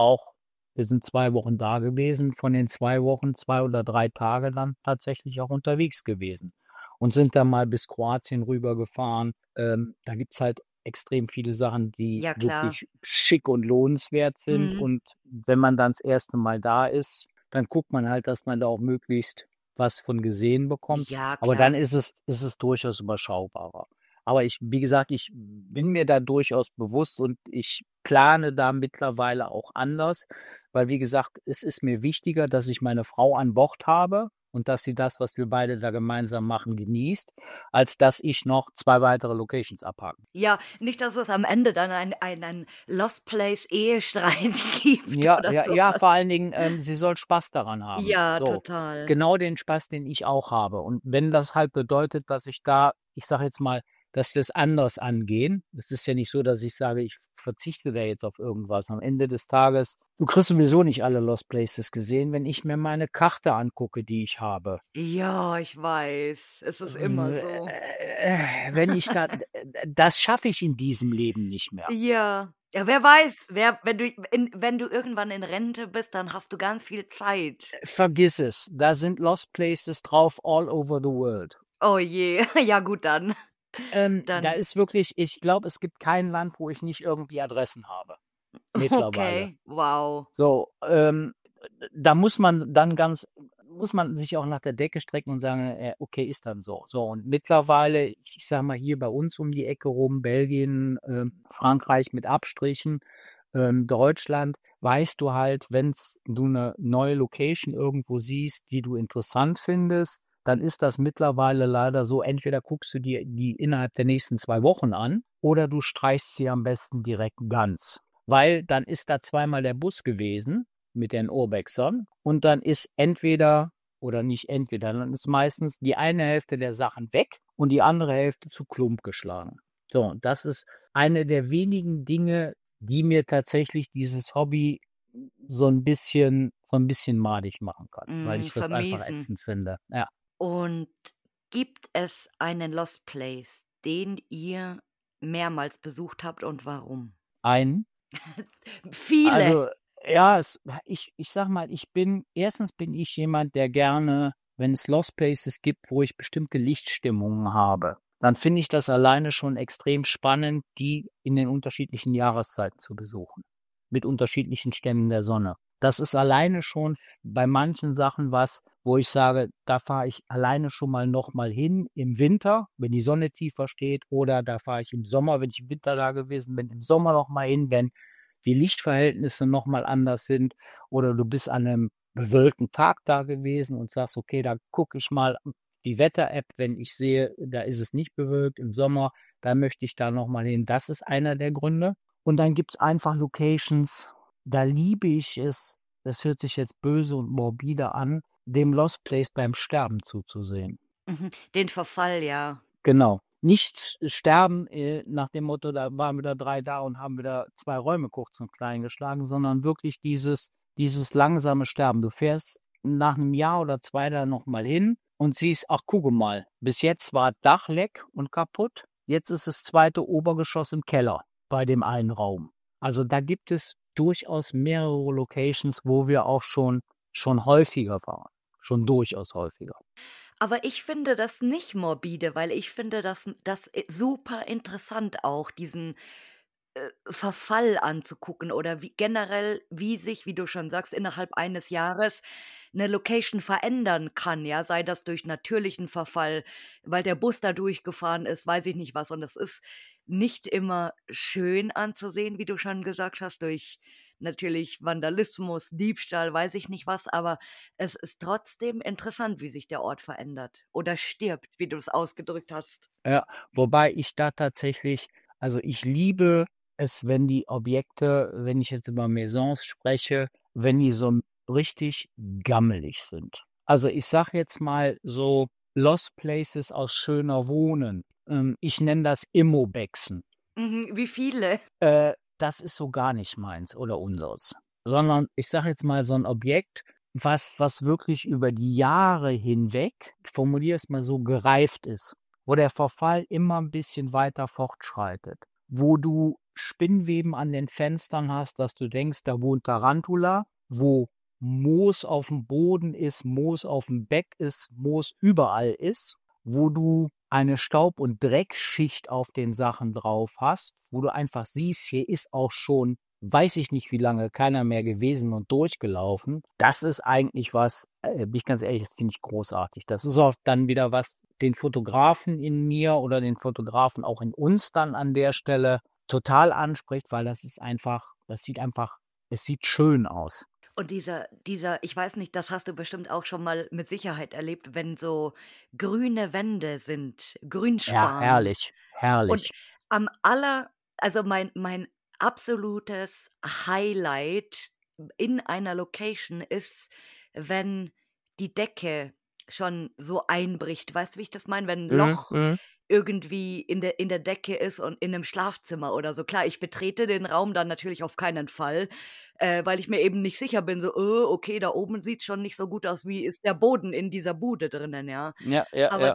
wir sind 2 Wochen da gewesen, von den 2 Wochen 2 oder 3 Tage dann tatsächlich auch unterwegs gewesen und sind dann mal bis Kroatien rübergefahren. Da gibt's halt extrem viele Sachen, die Ja, klar. wirklich schick und lohnenswert sind, Mhm. und wenn man dann das erste Mal da ist, dann guckt man halt, dass man da auch möglichst was von gesehen bekommt, Ja, aber dann klar. ist es durchaus überschaubarer. Aber ich, wie gesagt, ich bin mir da durchaus bewusst und ich plane da mittlerweile auch anders, weil, wie gesagt, es ist mir wichtiger, dass ich meine Frau an Bord habe und dass sie das, was wir beide da gemeinsam machen, genießt, als dass ich noch 2 weitere Locations abhake. Ja, nicht, dass es am Ende dann einen Lost Place Ehestreit gibt Ja, oder ja, so ja, was. vor allen Dingen, sie soll Spaß daran haben. Ja, So, total. genau den Spaß, den ich auch habe. Und wenn das halt bedeutet, dass ich da, ich sage jetzt mal, dass wir es anders angehen. Es ist ja nicht so, dass ich sage, ich verzichte da jetzt auf irgendwas. Am Ende des Tages, du kriegst sowieso nicht alle Lost Places gesehen, wenn ich mir meine Karte angucke, die ich habe. Ja, ich weiß. Es ist immer so. Wenn ich da, das schaffe ich in diesem Leben nicht mehr. Ja. Ja, wer weiß, wenn du irgendwann in Rente bist, dann hast du ganz viel Zeit. Vergiss es. Da sind Lost Places drauf all over the world. Oh je. Ja gut, dann Da dann ist wirklich, ich glaube, es gibt kein Land, wo ich nicht irgendwie Adressen habe, mittlerweile. okay, wow. So, da muss man sich auch nach der Decke strecken und sagen: Okay, ist dann so.“ So, und mittlerweile, ich sage mal, hier bei uns um die Ecke rum, Belgien, Frankreich mit Abstrichen, Deutschland, weißt du halt, wenn's du eine neue Location irgendwo siehst, die du interessant findest, dann ist das mittlerweile leider so, entweder guckst du dir die innerhalb der nächsten 2 Wochen an oder du streichst sie am besten direkt ganz. Weil dann ist da zweimal der Bus gewesen mit den Urbexern und dann ist entweder oder nicht entweder, dann ist meistens die eine Hälfte der Sachen weg und die andere Hälfte zu Klump geschlagen. So, und das ist eine der wenigen Dinge, die mir tatsächlich dieses Hobby so ein bisschen madig machen kann, weil ich das einfach Vermiesen. ätzend finde. Ja. Und gibt es einen Lost Place, den ihr mehrmals besucht habt und warum? Ein Viele. Also, ja, ich sage mal, erstens bin ich jemand, der gerne, wenn es Lost Places gibt, wo ich bestimmte Lichtstimmungen habe, dann finde ich das alleine schon extrem spannend, die in den unterschiedlichen Jahreszeiten zu besuchen, mit unterschiedlichen Stämmen der Sonne. Das ist alleine schon bei manchen Sachen was, wo ich sage, da fahre ich alleine schon noch mal hin im Winter, wenn die Sonne tiefer steht, oder da fahre ich im Sommer, wenn ich im Winter da gewesen bin, im Sommer noch mal hin, wenn die Lichtverhältnisse noch mal anders sind, oder du bist an einem bewölkten Tag da gewesen und sagst: „Okay, da gucke ich mal die Wetter-App, wenn ich sehe, da ist es nicht bewölkt im Sommer, dann möchte ich da noch mal hin.“ Das ist einer der Gründe. Und dann gibt's einfach Locations, da liebe ich es, das hört sich jetzt böse und morbide an, dem Lost Place beim Sterben zuzusehen. Den Verfall, ja. Genau. nicht sterben nach dem Motto, da waren wieder 3 da und haben wieder 2 Räume kurz und klein geschlagen, sondern wirklich dieses langsame Sterben. Du fährst nach einem Jahr oder 2 da noch mal hin und siehst, ach, gucke mal, bis jetzt war Dach leck und kaputt. Jetzt ist das zweite Obergeschoss im Keller bei dem einen Raum. Also da gibt es durchaus mehrere Locations, wo wir auch schon häufiger waren. Schon durchaus häufiger. Aber ich finde das nicht morbide, weil ich finde das super interessant auch, diesen Verfall anzugucken oder wie generell, wie sich, wie du schon sagst, innerhalb eines Jahres 'ne Location verändern kann, ja, sei das durch natürlichen Verfall, weil der Bus da durchgefahren ist, weiß ich nicht was. Und das ist nicht immer schön anzusehen, wie du schon gesagt hast, durch natürlich Vandalismus, Diebstahl, weiß ich nicht was, aber es ist trotzdem interessant, wie sich der Ort verändert oder stirbt, wie du es ausgedrückt hast. Ja, wobei ich da tatsächlich, also ich liebe es, wenn die Objekte, wenn ich jetzt über Maisons spreche, wenn die so richtig gammelig sind. Also ich sage jetzt mal so Lost Places aus schöner Wohnen. Ich nenne das Immobexen. Wie viele? Das ist so gar nicht meins oder unseres. Sondern ich sage jetzt mal so ein Objekt, was wirklich über die Jahre hinweg, ich formuliere es mal so, gereift ist, wo der Verfall immer ein bisschen weiter fortschreitet, wo du Spinnweben an den Fenstern hast, dass du denkst, da wohnt Tarantula, wo Moos auf dem Boden ist, Moos auf dem Beck ist, Moos überall ist, wo du eine Staub- und Dreckschicht auf den Sachen drauf hast, wo du einfach siehst, hier ist auch schon, weiß ich nicht wie lange, keiner mehr gewesen und durchgelaufen. Das ist eigentlich was, bin ich ganz ehrlich, das finde ich großartig. Das ist auch dann wieder was, den Fotografen in mir oder den Fotografen auch in uns dann an der Stelle total anspricht, weil das ist einfach, es sieht schön aus. Und dieser ich weiß nicht, das hast du bestimmt auch schon mal mit Sicherheit erlebt, wenn so grüne Wände sind, Ja, Grünspan. herrlich, Und herrlich. am aller also mein absolutes Highlight in einer Location ist, wenn die Decke schon so einbricht. Weißt du, wie ich das meine? Wenn 'n Mhm, Loch mhm. irgendwie in der Decke ist und in 'nem Schlafzimmer oder so. Klar, ich betrete den Raum dann natürlich auf keinen Fall, weil ich mir eben nicht sicher bin, so: okay, da oben sieht's schon nicht so gut aus. Wie ist der Boden in dieser Bude drinnen, ja?“ Ja, ja, Aber ja.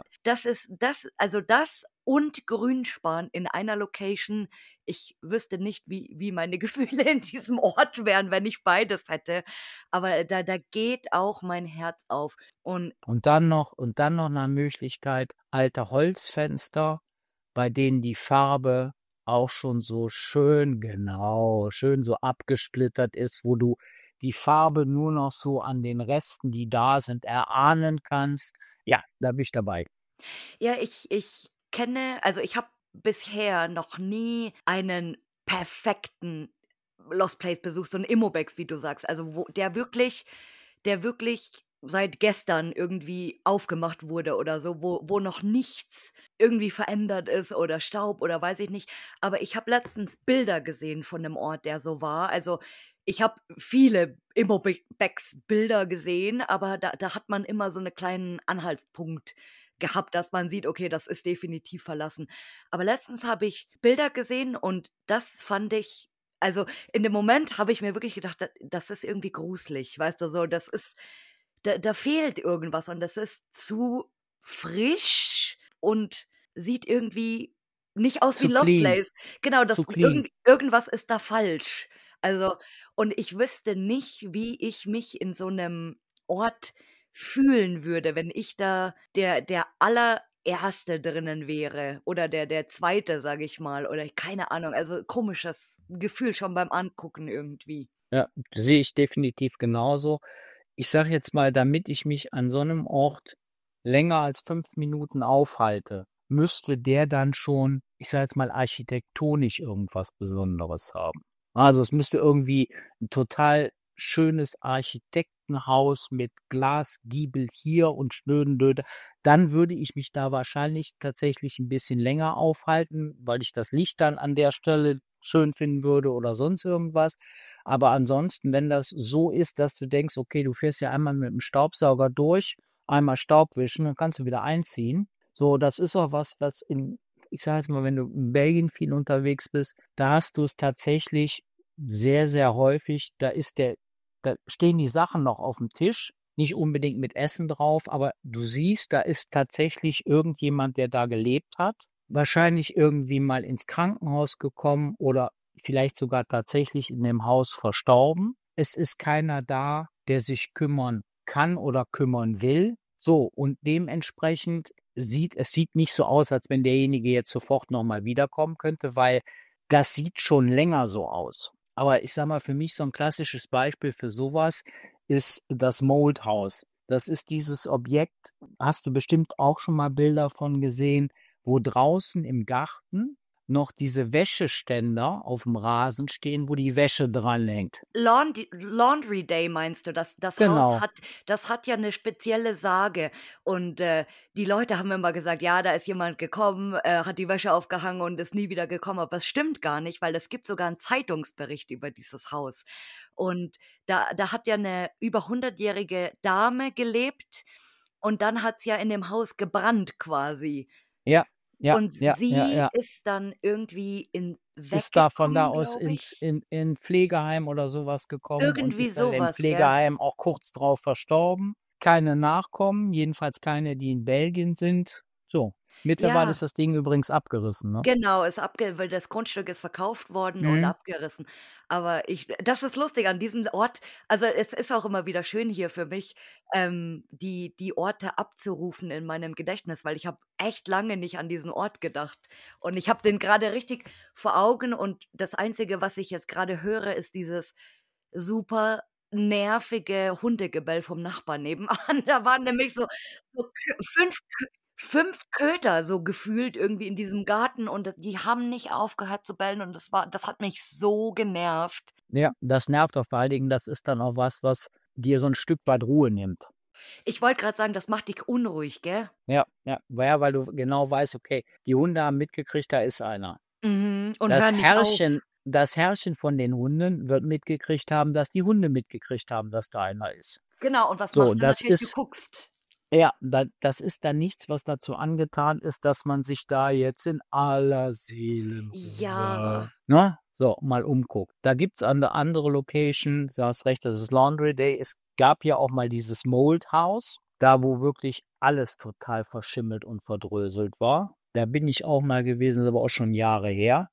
das und Grünspan in einer Location. Ich wüsste nicht, wie meine Gefühle in diesem Ort wären, wenn ich beides hätte. Aber da geht auch mein Herz auf. Und Und dann noch 'ne Möglichkeit, alte Holzfenster, bei denen die Farbe auch schon so schön genau, schön so abgesplittert ist, wo du die Farbe nur noch so an den Resten, die da sind, erahnen kannst. Ja, da bin ich dabei. ja, ich kenne also, ich habe bisher noch nie einen perfekten Lost Place besucht, so 'n Immobex, wie du sagst, also, wo der wirklich seit gestern irgendwie aufgemacht wurde oder so, wo noch nichts irgendwie verändert ist oder Staub oder weiß ich nicht. Aber ich habe letztens Bilder gesehen von 'nem Ort, der so war. Also, ich habe viele Bilder gesehen, aber da hat man immer so 'ne kleinen Anhaltspunkt gehabt, dass man sieht: „Okay, das ist definitiv verlassen.“ Aber letztens habe ich Bilder gesehen und das fand ich also, in dem Moment habe ich mir wirklich gedacht, das ist irgendwie gruselig, weißt du, so, das ist da fehlt irgendwas und das ist zu frisch und sieht irgendwie nicht aus wie Zu 'n Lost clean, Place. Genau, zu das clean. irgendwas ist da falsch. Also, und ich wüsste nicht, wie ich mich in so 'nem Ort fühlen würde, wenn ich da der Allererste drinnen wäre oder der Zweite, sage ich mal, oder keine Ahnung, also, komisches Gefühl schon beim Angucken irgendwie. Ja, sehe ich definitiv genauso. Ich sage jetzt mal, damit ich mich an so 'nem Ort länger als 5 Minuten aufhalte, müsste der dann schon, ich sage jetzt mal, architektonisch irgendwas Besonderes haben. Also, es müsste irgendwie 'n total schönes Architektenhaus mit Glasgiebel hier und schnöden-Döde. Dann würde ich mich da wahrscheinlich tatsächlich 'n bisschen länger aufhalten, weil ich das Licht dann an der Stelle schön finden würde oder sonst irgendwas. Aber ansonsten, wenn das so ist, dass du denkst: „Okay, du fährst ja einmal mit dem Staubsauger durch, einmal Staub wischen, dann kannst du wieder einziehen.“ So, das ist auch was, was in ich sage jetzt mal, wenn du in Belgien viel unterwegs bist, da hast du es tatsächlich sehr, sehr häufig, da stehen die Sachen noch auf dem Tisch, nicht unbedingt mit Essen drauf, aber du siehst, da ist tatsächlich irgendjemand, der da gelebt hat, wahrscheinlich irgendwie mal ins Krankenhaus gekommen oder vielleicht sogar tatsächlich in dem Haus verstorben. Es ist keiner da, der sich kümmern kann oder kümmern will. So, und dementsprechend sieht nicht so aus, als wenn derjenige jetzt sofort nochmal wiederkommen könnte, weil das sieht schon länger so aus. Aber ich sag mal, für mich so ein klassisches Beispiel für sowas ist das Mold House. Das ist dieses Objekt, hast du bestimmt auch schon mal Bilder von gesehen, wo draußen im Garten noch diese Wäscheständer auf dem Rasen stehen, wo die Wäsche dran hängt. Laundry Day meinst du? Das Haus Genau. das hat ja eine spezielle Sage und, die Leute haben immer gesagt: „Ja, da ist jemand gekommen, hat die Wäsche aufgehangen und ist nie wieder gekommen“, aber es stimmt gar nicht, weil es gibt sogar einen Zeitungsbericht über dieses Haus. Und da hat ja eine über 100-jährige Dame gelebt und dann hat's ja in dem Haus gebrannt quasi. Ja, ja, Und ja, ja, sie ja. ist dann irgendwie Ist da von da weggekommen, aus glaube ich. in Pflegeheim oder sowas gekommen und Irgendwie ist dann im sowas, gell? Pflegeheim auch kurz drauf verstorben. Keine Nachkommen, jedenfalls keine, die in Belgien sind. So, mittlerweile Ja, ist das Ding übrigens abgerissen, ne? genau, weil das Grundstück ist verkauft worden und Mhm. abgerissen. Aber das ist lustig an diesem Ort, also, es ist auch immer wieder schön hier für mich, die Orte abzurufen in meinem Gedächtnis, weil ich habe echt lange nicht an diesen Ort gedacht. Und ich habe den grade richtig vor Augen und das Einzige, was ich jetzt grade höre, ist dieses super nervige Hundegebell vom Nachbarn nebenan. Da waren nämlich so Kö 5 Köter so gefühlt irgendwie in diesem Garten und die haben nicht aufgehört zu bellen und das hat mich so genervt. Ja, das nervt auch vor allen Dingen, das ist dann auch was, was dir so ein Stück weit Ruhe nimmt. Ich wollte grad sagen, das macht dich unruhig, gell? Ja, ja. Ja, weil du genau weißt, okay, die Hunde haben mitgekriegt, da ist einer. Mhm, und hör Das nicht auf. Herrchen das Herrchen von den Hunden wird mitgekriegt haben, dass die Hunde mitgekriegt haben, dass da einer ist. Genau, und was So, machst du das natürlich? Du ist guckst. ja, das ist dann nichts, was dazu angetan ist, dass man sich da jetzt in aller Ja, Seelenruhe, ne, so mal umguckt. Da gibt's eine andere Location, du hast recht, das ist Laundry Day. Es gab ja auch mal dieses Mold House, da wo wirklich alles total verschimmelt und verdröselt war. Da bin ich auch mal gewesen, ist aber auch schon Jahre her.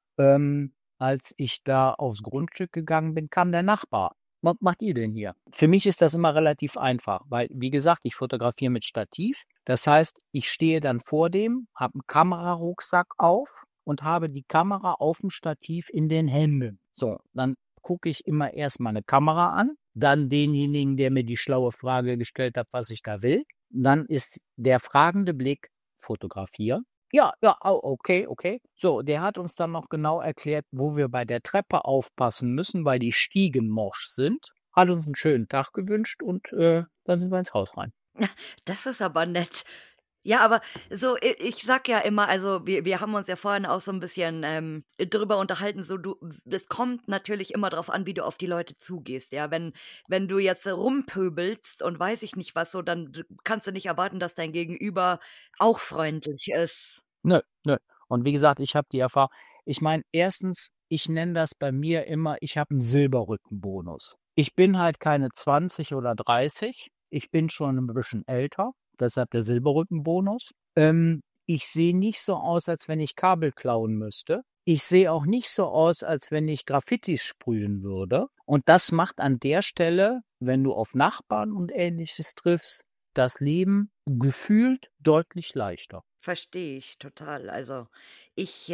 Als ich da aufs Grundstück gegangen bin, kam der Nachbar. Was macht ihr denn hier? Für mich ist das immer relativ einfach, weil, wie gesagt, ich fotografiere mit Stativ. Das heißt, ich stehe dann vor dem, habe einen Kamerarucksack auf und habe die Kamera auf dem Stativ in den Händen. So, dann gucke ich immer erst meine Kamera an, dann denjenigen, der mir die schlaue Frage gestellt hat, was ich da will. Dann ist der fragende Blick fotografiere. Ja, ja, okay, okay. So, der hat uns dann noch genau erklärt, wo wir bei der Treppe aufpassen müssen, weil die Stiegen morsch sind. Hat uns einen schönen Tag gewünscht und dann sind wir ins Haus rein. das ist aber nett. Ja, aber so, ich sage ja immer, also, wir haben uns ja vorhin auch so 'n bisschen, drüber unterhalten, so es kommt natürlich immer drauf an, wie du auf die Leute zugehst, ja? Wenn du jetzt rumpöbelst und weiß ich nicht was so, dann kannst du nicht erwarten, dass dein Gegenüber auch freundlich ist. Nö, nö. Und wie gesagt, ich habe die Erfahrung, ich meine, erstens, ich nenne das bei mir immer, ich habe einen Silberrückenbonus. Ich bin halt keine 20 oder 30. Ich bin schon ein bisschen älter, deshalb der Silberrückenbonus. Ich sehe nicht so aus, als wenn ich Kabel klauen müsste. Ich sehe auch nicht so aus, als wenn ich Graffitis sprühen würde. Und das macht an der Stelle, wenn du auf Nachbarn und Ähnliches triffst, das Leben gefühlt deutlich leichter. Verstehe ich total. Also, ich,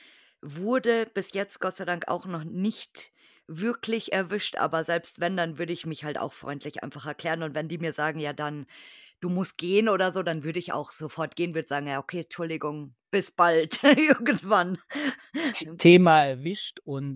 wurde bis jetzt Gott sei Dank auch noch nicht wirklich erwischt, aber selbst wenn, dann würde ich mich halt auch freundlich einfach erklären und wenn die mir sagen: „Ja, dann du musst gehen“ oder so, dann würde ich auch sofort gehen, würde sagen: „Ja, okay, Entschuldigung, bis bald irgendwann.“ Thema erwischt und,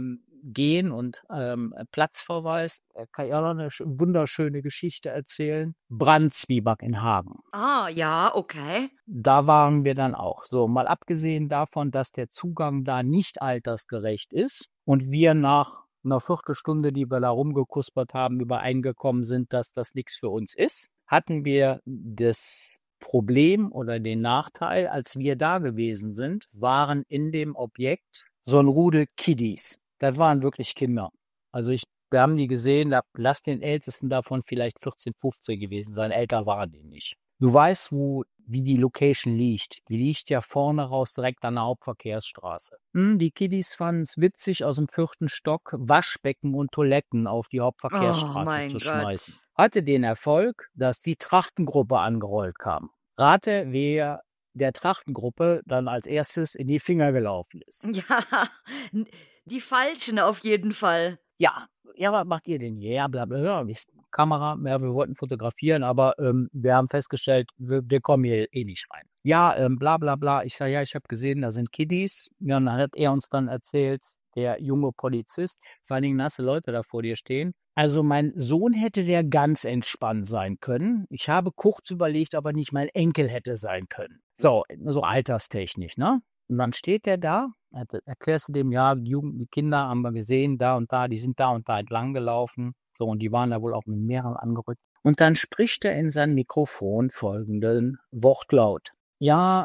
gehen und, Platzverweis, kann ich auch noch 'ne wunderschöne Geschichte erzählen. Brandzwieback in Hagen. Ah, ja, okay. Da waren wir dann auch. So, mal abgesehen davon, dass der Zugang da nicht altersgerecht ist und wir nach 'ner Viertelstunde, die wir da rumgekuspert haben, übereingekommen sind, dass das nix für uns ist, hatten wir das Problem oder den Nachteil, als wir da gewesen sind, waren in dem Objekt so ein Rudel Kiddies. Das waren wirklich Kinder. Also wir haben die gesehen, lass den Ältesten davon vielleicht 14, 15 gewesen sein. Älter waren die nicht. Du weißt, wie die Location liegt. Die liegt ja vorne raus direkt an der Hauptverkehrsstraße. Die Kiddies fanden es witzig, aus dem 4. Stock Waschbecken und Toiletten auf die Oh Hauptverkehrsstraße zu mein schmeißen. Gott. Hatte den Erfolg, dass die Trachtengruppe angerollt kam. Rate, wer der Trachtengruppe dann als erstes in die Finger gelaufen ist. Ja, die Falschen auf jeden Fall. Ja, was macht ihr denn hier? Ja, bla bla bla. Kamera, ja, wir wollten fotografieren, aber wir haben festgestellt, wir kommen hier eh nicht rein. Ja, bla bla bla. Ich sage, ja, ich habe gesehen, da sind Kiddies. Ja, und dann hat er uns dann erzählt, der junge Polizist, vor allen Dingen nasse Leute da vor dir stehen. Also mein Sohn hätte der ganz entspannt sein können. Ich habe kurz überlegt, aber nicht mein Enkel hätte sein können. So alterstechnisch, ne? Und dann steht der da, erklärst du dem, ja, die Kinder haben wir gesehen, da und da, die sind da und da entlang gelaufen. So, und die waren da wohl auch mit mehreren angerückt. Und dann spricht er in sein Mikrofon folgenden Wortlaut. Ja,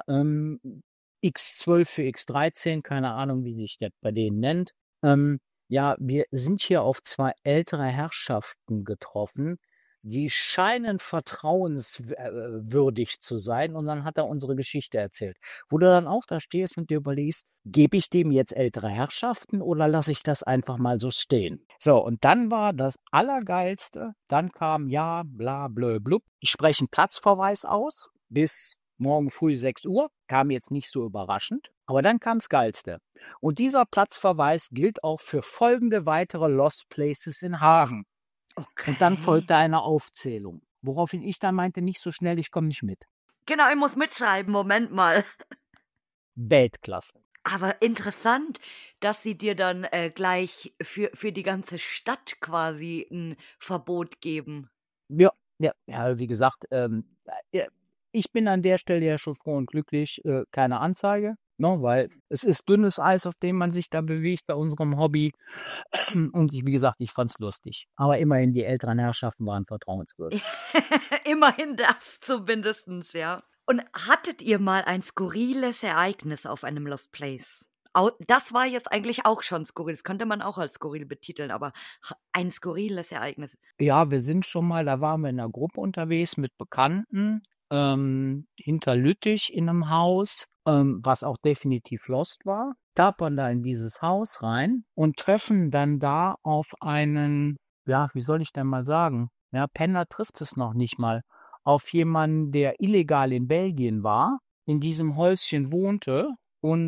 X12 für X13, keine Ahnung, wie sich das bei denen nennt. Ja, wir sind hier auf 2 ältere Herrschaften getroffen, die scheinen vertrauenswürdig zu sein. Und dann hat er unsere Geschichte erzählt. Wo du dann auch da stehst und dir überlegst, gebe ich dem jetzt ältere Herrschaften oder lasse ich das einfach mal so stehen? So, und dann war das Allergeilste. Dann kam, ja, bla, blö, blub. Ich spreche einen Platzverweis aus bis morgen früh 6 Uhr. Kam jetzt nicht so überraschend. Aber dann kam das Geilste. Und dieser Platzverweis gilt auch für folgende weitere Lost Places in Hagen. Okay. Und dann folgte eine Aufzählung. Woraufhin ich dann meinte, nicht so schnell, ich komme nicht mit. Genau, ich muss mitschreiben, Moment mal. Weltklasse. Aber interessant, dass sie dir dann gleich für die ganze Stadt quasi ein Verbot geben. Ja, wie gesagt, ich bin an der Stelle ja schon froh und glücklich, keine Anzeige, ne, weil es ist dünnes Eis, auf dem man sich da bewegt bei unserem Hobby. Und wie gesagt, ich fand's lustig. Aber immerhin, die älteren Herrschaften waren vertrauenswürdig. Immerhin das zumindestens, ja. Und hattet ihr mal ein skurriles Ereignis auf einem Lost Place? Das war jetzt eigentlich auch schon skurril. Das könnte man auch als skurril betiteln, aber ein skurriles Ereignis. Ja, wir sind schon mal, da waren wir in einer Gruppe unterwegs mit Bekannten, hinter Lüttich in einem Haus, was auch definitiv lost war. Tapern da in dieses Haus rein und treffen dann da auf einen, ja, wie soll ich denn mal sagen? Ja, Penner trifft es noch nicht mal. Auf jemanden, der illegal in Belgien war, in diesem Häuschen wohnte und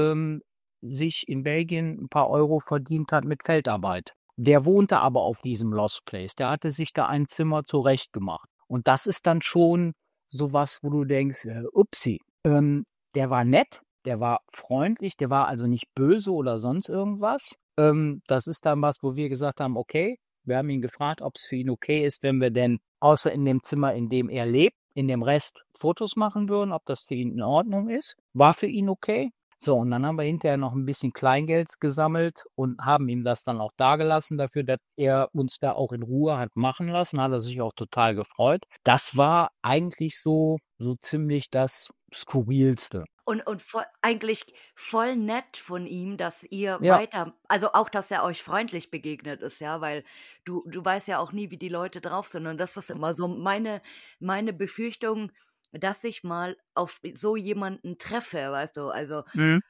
sich in Belgien ein paar Euro verdient hat mit Feldarbeit. Der wohnte aber auf diesem Lost Place. Der hatte sich da ein Zimmer zurechtgemacht. Und das ist dann schon sowas, wo du denkst, upsi. Der war nett, der war freundlich, der war also nicht böse oder sonst irgendwas. Das ist dann was, wo wir gesagt haben, okay, wir haben ihn gefragt, ob es für ihn okay ist, wenn wir denn außer in dem Zimmer, in dem er lebt, in dem Rest Fotos machen würden, ob das für ihn in Ordnung ist. War für ihn okay. So, und dann haben wir hinterher noch ein bisschen Kleingeld gesammelt und haben ihm das dann auch dagelassen dafür, dass er uns da auch in Ruhe hat machen lassen. Hat er sich auch total gefreut. Das war eigentlich so ziemlich das Skurrilste. Und eigentlich voll nett von ihm, dass ihr Ja. also auch, dass er euch freundlich begegnet ist, ja, weil du weißt ja auch nie, wie die Leute drauf sind. Und das ist immer so meine Befürchtung, dass ich mal auf so jemanden treffe, weißt du, also,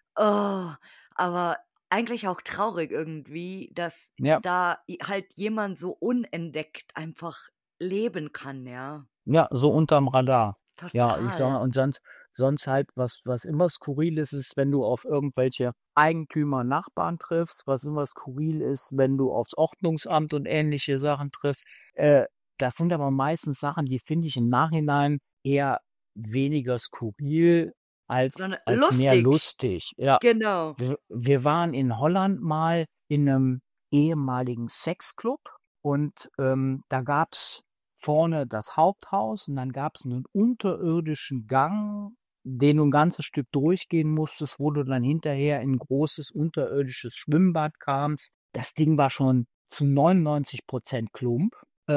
aber eigentlich auch traurig irgendwie, dass Ja. da halt jemand so unentdeckt einfach leben kann, ja. Ja, so unterm Radar. Ja, ich sage Total. und sonst halt, was immer skurril ist, wenn du auf irgendwelche Eigentümer, Nachbarn triffst, was immer skurril ist, wenn du aufs Ordnungsamt und ähnliche Sachen triffst. Das sind aber meistens Sachen, die finde ich im Nachhinein eher weniger skurril als Sondern mehr lustig. lustig. Ja. Genau. Wir waren in Holland mal in einem ehemaligen Sexclub und da gab's vorne das Haupthaus und dann gab's einen unterirdischen Gang, den du ein ganzes Stück durchgehen musstest, wo du dann hinterher in ein großes unterirdisches Schwimmbad kamst. Das Ding war schon zu 99% Klump.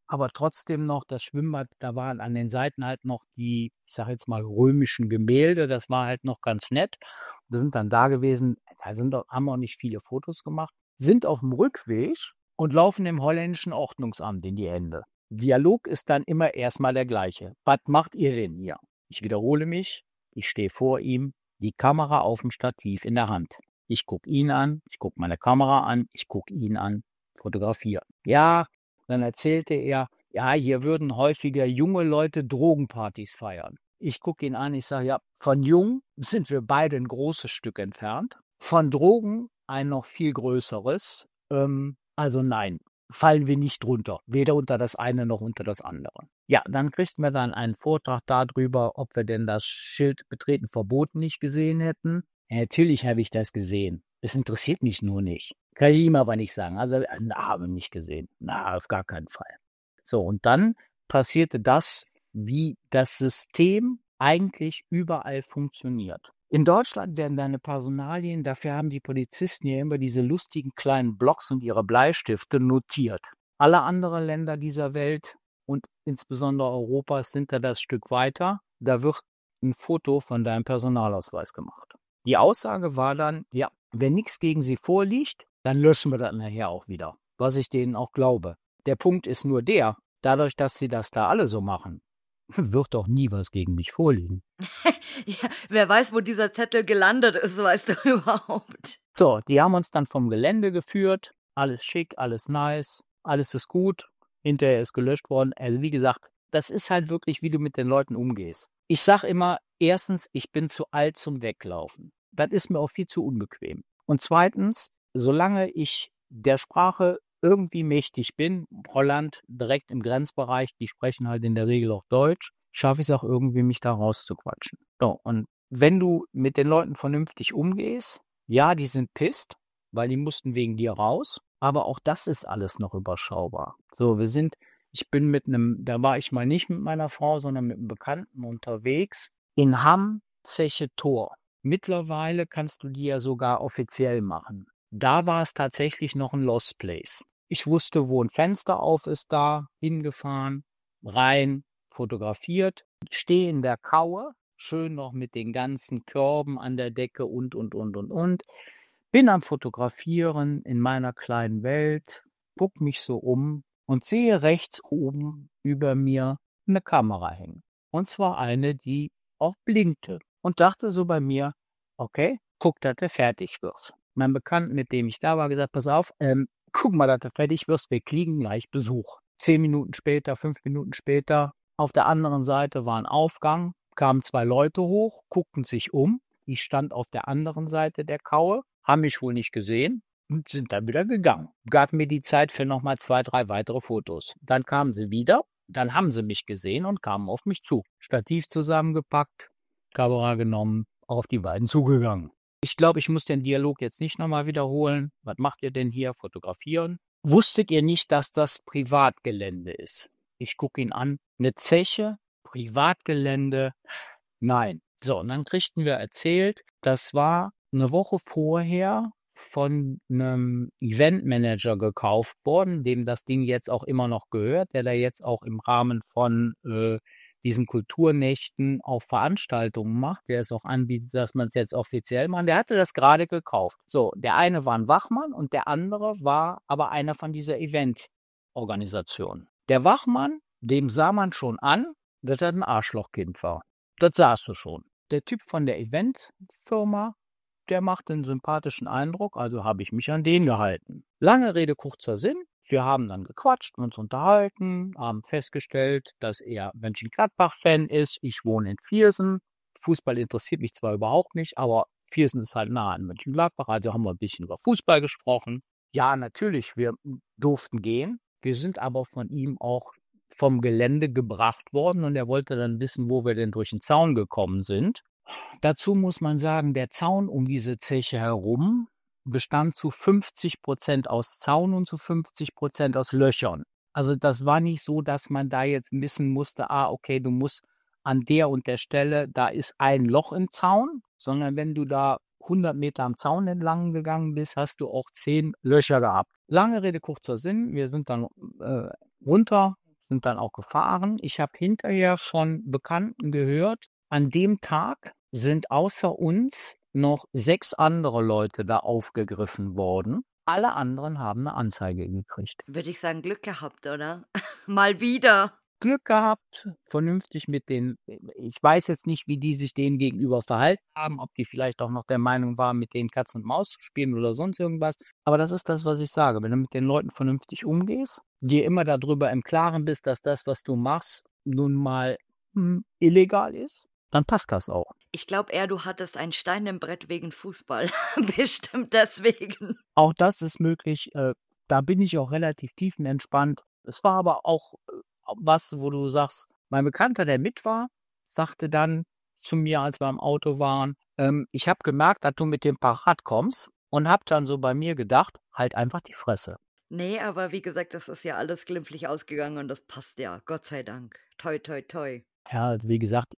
aber trotzdem noch das Schwimmbad, da waren an den Seiten halt noch die, ich sage jetzt mal, römischen Gemälde, das war halt noch ganz nett. Wir sind dann da gewesen, haben wir auch nicht viele Fotos gemacht, sind auf dem Rückweg und laufen dem holländischen Ordnungsamt in die Hände. Dialog ist dann immer erstmal der gleiche. Was macht ihr denn hier? Ich wiederhole mich, ich stehe vor ihm, die Kamera auf dem Stativ in der Hand. Ich gucke ihn an, ich gucke meine Kamera an, ich gucke ihn an, fotografiere. Ja, dann erzählte er, ja, hier würden häufiger junge Leute Drogenpartys feiern. Ich gucke ihn an, ich sage, ja, von jung sind wir beide ein großes Stück entfernt. Von Drogen ein noch viel größeres. Also nein, fallen wir nicht drunter. Weder unter das eine noch unter das andere. Ja, dann kriegten wir dann einen Vortrag darüber, ob wir denn das Schild Betreten verboten nicht gesehen hätten. Ja, natürlich habe ich das gesehen. Es interessiert mich nur nicht. Kann ich ihm aber nicht sagen. Also, haben wir nicht gesehen. Na, auf gar keinen Fall. So, und dann passierte das, wie das System eigentlich überall funktioniert. In Deutschland werden deine Personalien, dafür haben die Polizisten ja immer diese lustigen kleinen Blocks und ihre Bleistifte notiert. Alle anderen Länder dieser Welt und insbesondere Europas sind da das Stück weiter. Da wird ein Foto von deinem Personalausweis gemacht. Die Aussage war dann, ja, wenn nichts gegen sie vorliegt, dann löschen wir das nachher auch wieder. Was ich denen auch glaube. Der Punkt ist nur der, dadurch, dass sie das da alle so machen, wird doch nie was gegen mich vorliegen. Ja, wer weiß, wo dieser Zettel gelandet ist, weißt du überhaupt. So, die haben uns dann vom Gelände geführt. Alles schick, alles nice, alles ist gut. Hinterher ist gelöscht worden. Also wie gesagt, das ist halt wirklich, wie du mit den Leuten umgehst. Ich sag immer, erstens, ich bin zu alt zum Weglaufen. Das ist mir auch viel zu unbequem. Und zweitens, solange ich der Sprache irgendwie mächtig bin, Holland direkt im Grenzbereich, die sprechen halt in der Regel auch Deutsch, schaffe ich es auch irgendwie, mich da rauszuquatschen. So, und wenn du mit den Leuten vernünftig umgehst, ja, die sind pisst, weil die mussten wegen dir raus, aber auch das ist alles noch überschaubar. So, ich bin da war ich mal nicht mit meiner Frau, sondern mit einem Bekannten unterwegs in Hamm, Zeche Tor. Mittlerweile kannst du die ja sogar offiziell machen. Da war es tatsächlich noch ein Lost Place. Ich wusste, wo ein Fenster auf ist, da hingefahren, rein, fotografiert, stehe in der Kaue, schön noch mit den ganzen Körben an der Decke und. Bin am Fotografieren in meiner kleinen Welt, guck mich so um und sehe rechts oben über mir eine Kamera hängen. Und zwar eine, die auch blinkte. Und dachte so bei mir, okay, guck, dass du fertig wirst. Mein Bekannter, mit dem ich da war, gesagt, pass auf, guck mal, dass du fertig wirst, wir kriegen gleich Besuch. 10 Minuten später, 5 Minuten später, auf der anderen Seite war ein Aufgang, kamen 2 Leute hoch, guckten sich um. Ich stand auf der anderen Seite der Kaue, haben mich wohl nicht gesehen und sind dann wieder gegangen. Gab mir die Zeit für nochmal 2, 3 weitere Fotos. Dann kamen sie wieder, dann haben sie mich gesehen und kamen auf mich zu. Stativ zusammengepackt, Kamera genommen, auf die beiden zugegangen. Ich glaube, ich muss den Dialog jetzt nicht nochmal wiederholen. Was macht ihr denn hier? Fotografieren? Wusstet ihr nicht, dass das Privatgelände ist? Ich gucke ihn an. Eine Zeche, Privatgelände, nein. So, und dann kriegten wir erzählt, das war eine Woche vorher von einem Eventmanager gekauft worden, dem das Ding jetzt auch immer noch gehört, der da jetzt auch im Rahmen von diesen Kulturnächten auch Veranstaltungen macht, der es auch anbietet, dass man es jetzt offiziell macht. Der hatte das gerade gekauft. So, der eine war ein Wachmann und der andere war aber einer von dieser Eventorganisation. Der Wachmann, dem sah man schon an, dass er ein Arschlochkind war. Das sahst du schon. Der Typ von der Eventfirma, der macht einen sympathischen Eindruck, also habe ich mich an den gehalten. Lange Rede, kurzer Sinn. Wir haben dann gequatscht, uns unterhalten, haben festgestellt, dass er Mönchengladbach-Fan ist. Ich wohne in Viersen. Fußball interessiert mich zwar überhaupt nicht, aber Viersen ist halt nah an Mönchengladbach, also haben wir ein bisschen über Fußball gesprochen. Ja, natürlich, wir durften gehen. Wir sind aber von ihm auch vom Gelände gebracht worden und er wollte dann wissen, wo wir denn durch den Zaun gekommen sind. Dazu muss man sagen, der Zaun um diese Zeche herum bestand zu 50% aus Zaun und zu 50% aus Löchern. Also das war nicht so, dass man da jetzt wissen musste, okay, du musst an der und der Stelle, da ist ein Loch im Zaun, sondern wenn du da 100 Meter am Zaun entlang gegangen bist, hast du auch 10 Löcher gehabt. Lange Rede, kurzer Sinn, wir sind dann runter, sind dann auch gefahren. Ich habe hinterher von Bekannten gehört, an dem Tag sind außer uns noch 6 andere Leute da aufgegriffen worden. Alle anderen haben eine Anzeige gekriegt. Würde ich sagen, Glück gehabt, oder? Mal wieder. Glück gehabt, vernünftig mit den ich weiß jetzt nicht, wie die sich denen gegenüber verhalten haben, ob die vielleicht auch noch der Meinung waren, mit denen Katz und Maus zu spielen oder sonst irgendwas. Aber das ist das, was ich sage. Wenn du mit den Leuten vernünftig umgehst, dir immer darüber im Klaren bist, dass das, was du machst, nun mal illegal ist, dann passt das auch. Ich glaube eher, du hattest ein Stein im Brett wegen Fußball. Bestimmt deswegen. Auch das ist möglich. Da bin ich auch relativ tiefenentspannt. Es war aber auch was, wo du sagst, mein Bekannter, der mit war, sagte dann zu mir, als wir im Auto waren, ich habe gemerkt, dass du mit dem Parat kommst und habe dann so bei mir gedacht, halt einfach die Fresse. Nee, aber wie gesagt, das ist ja alles glimpflich ausgegangen und das passt ja, Gott sei Dank. Toi, toi, toi. Ja, also wie gesagt,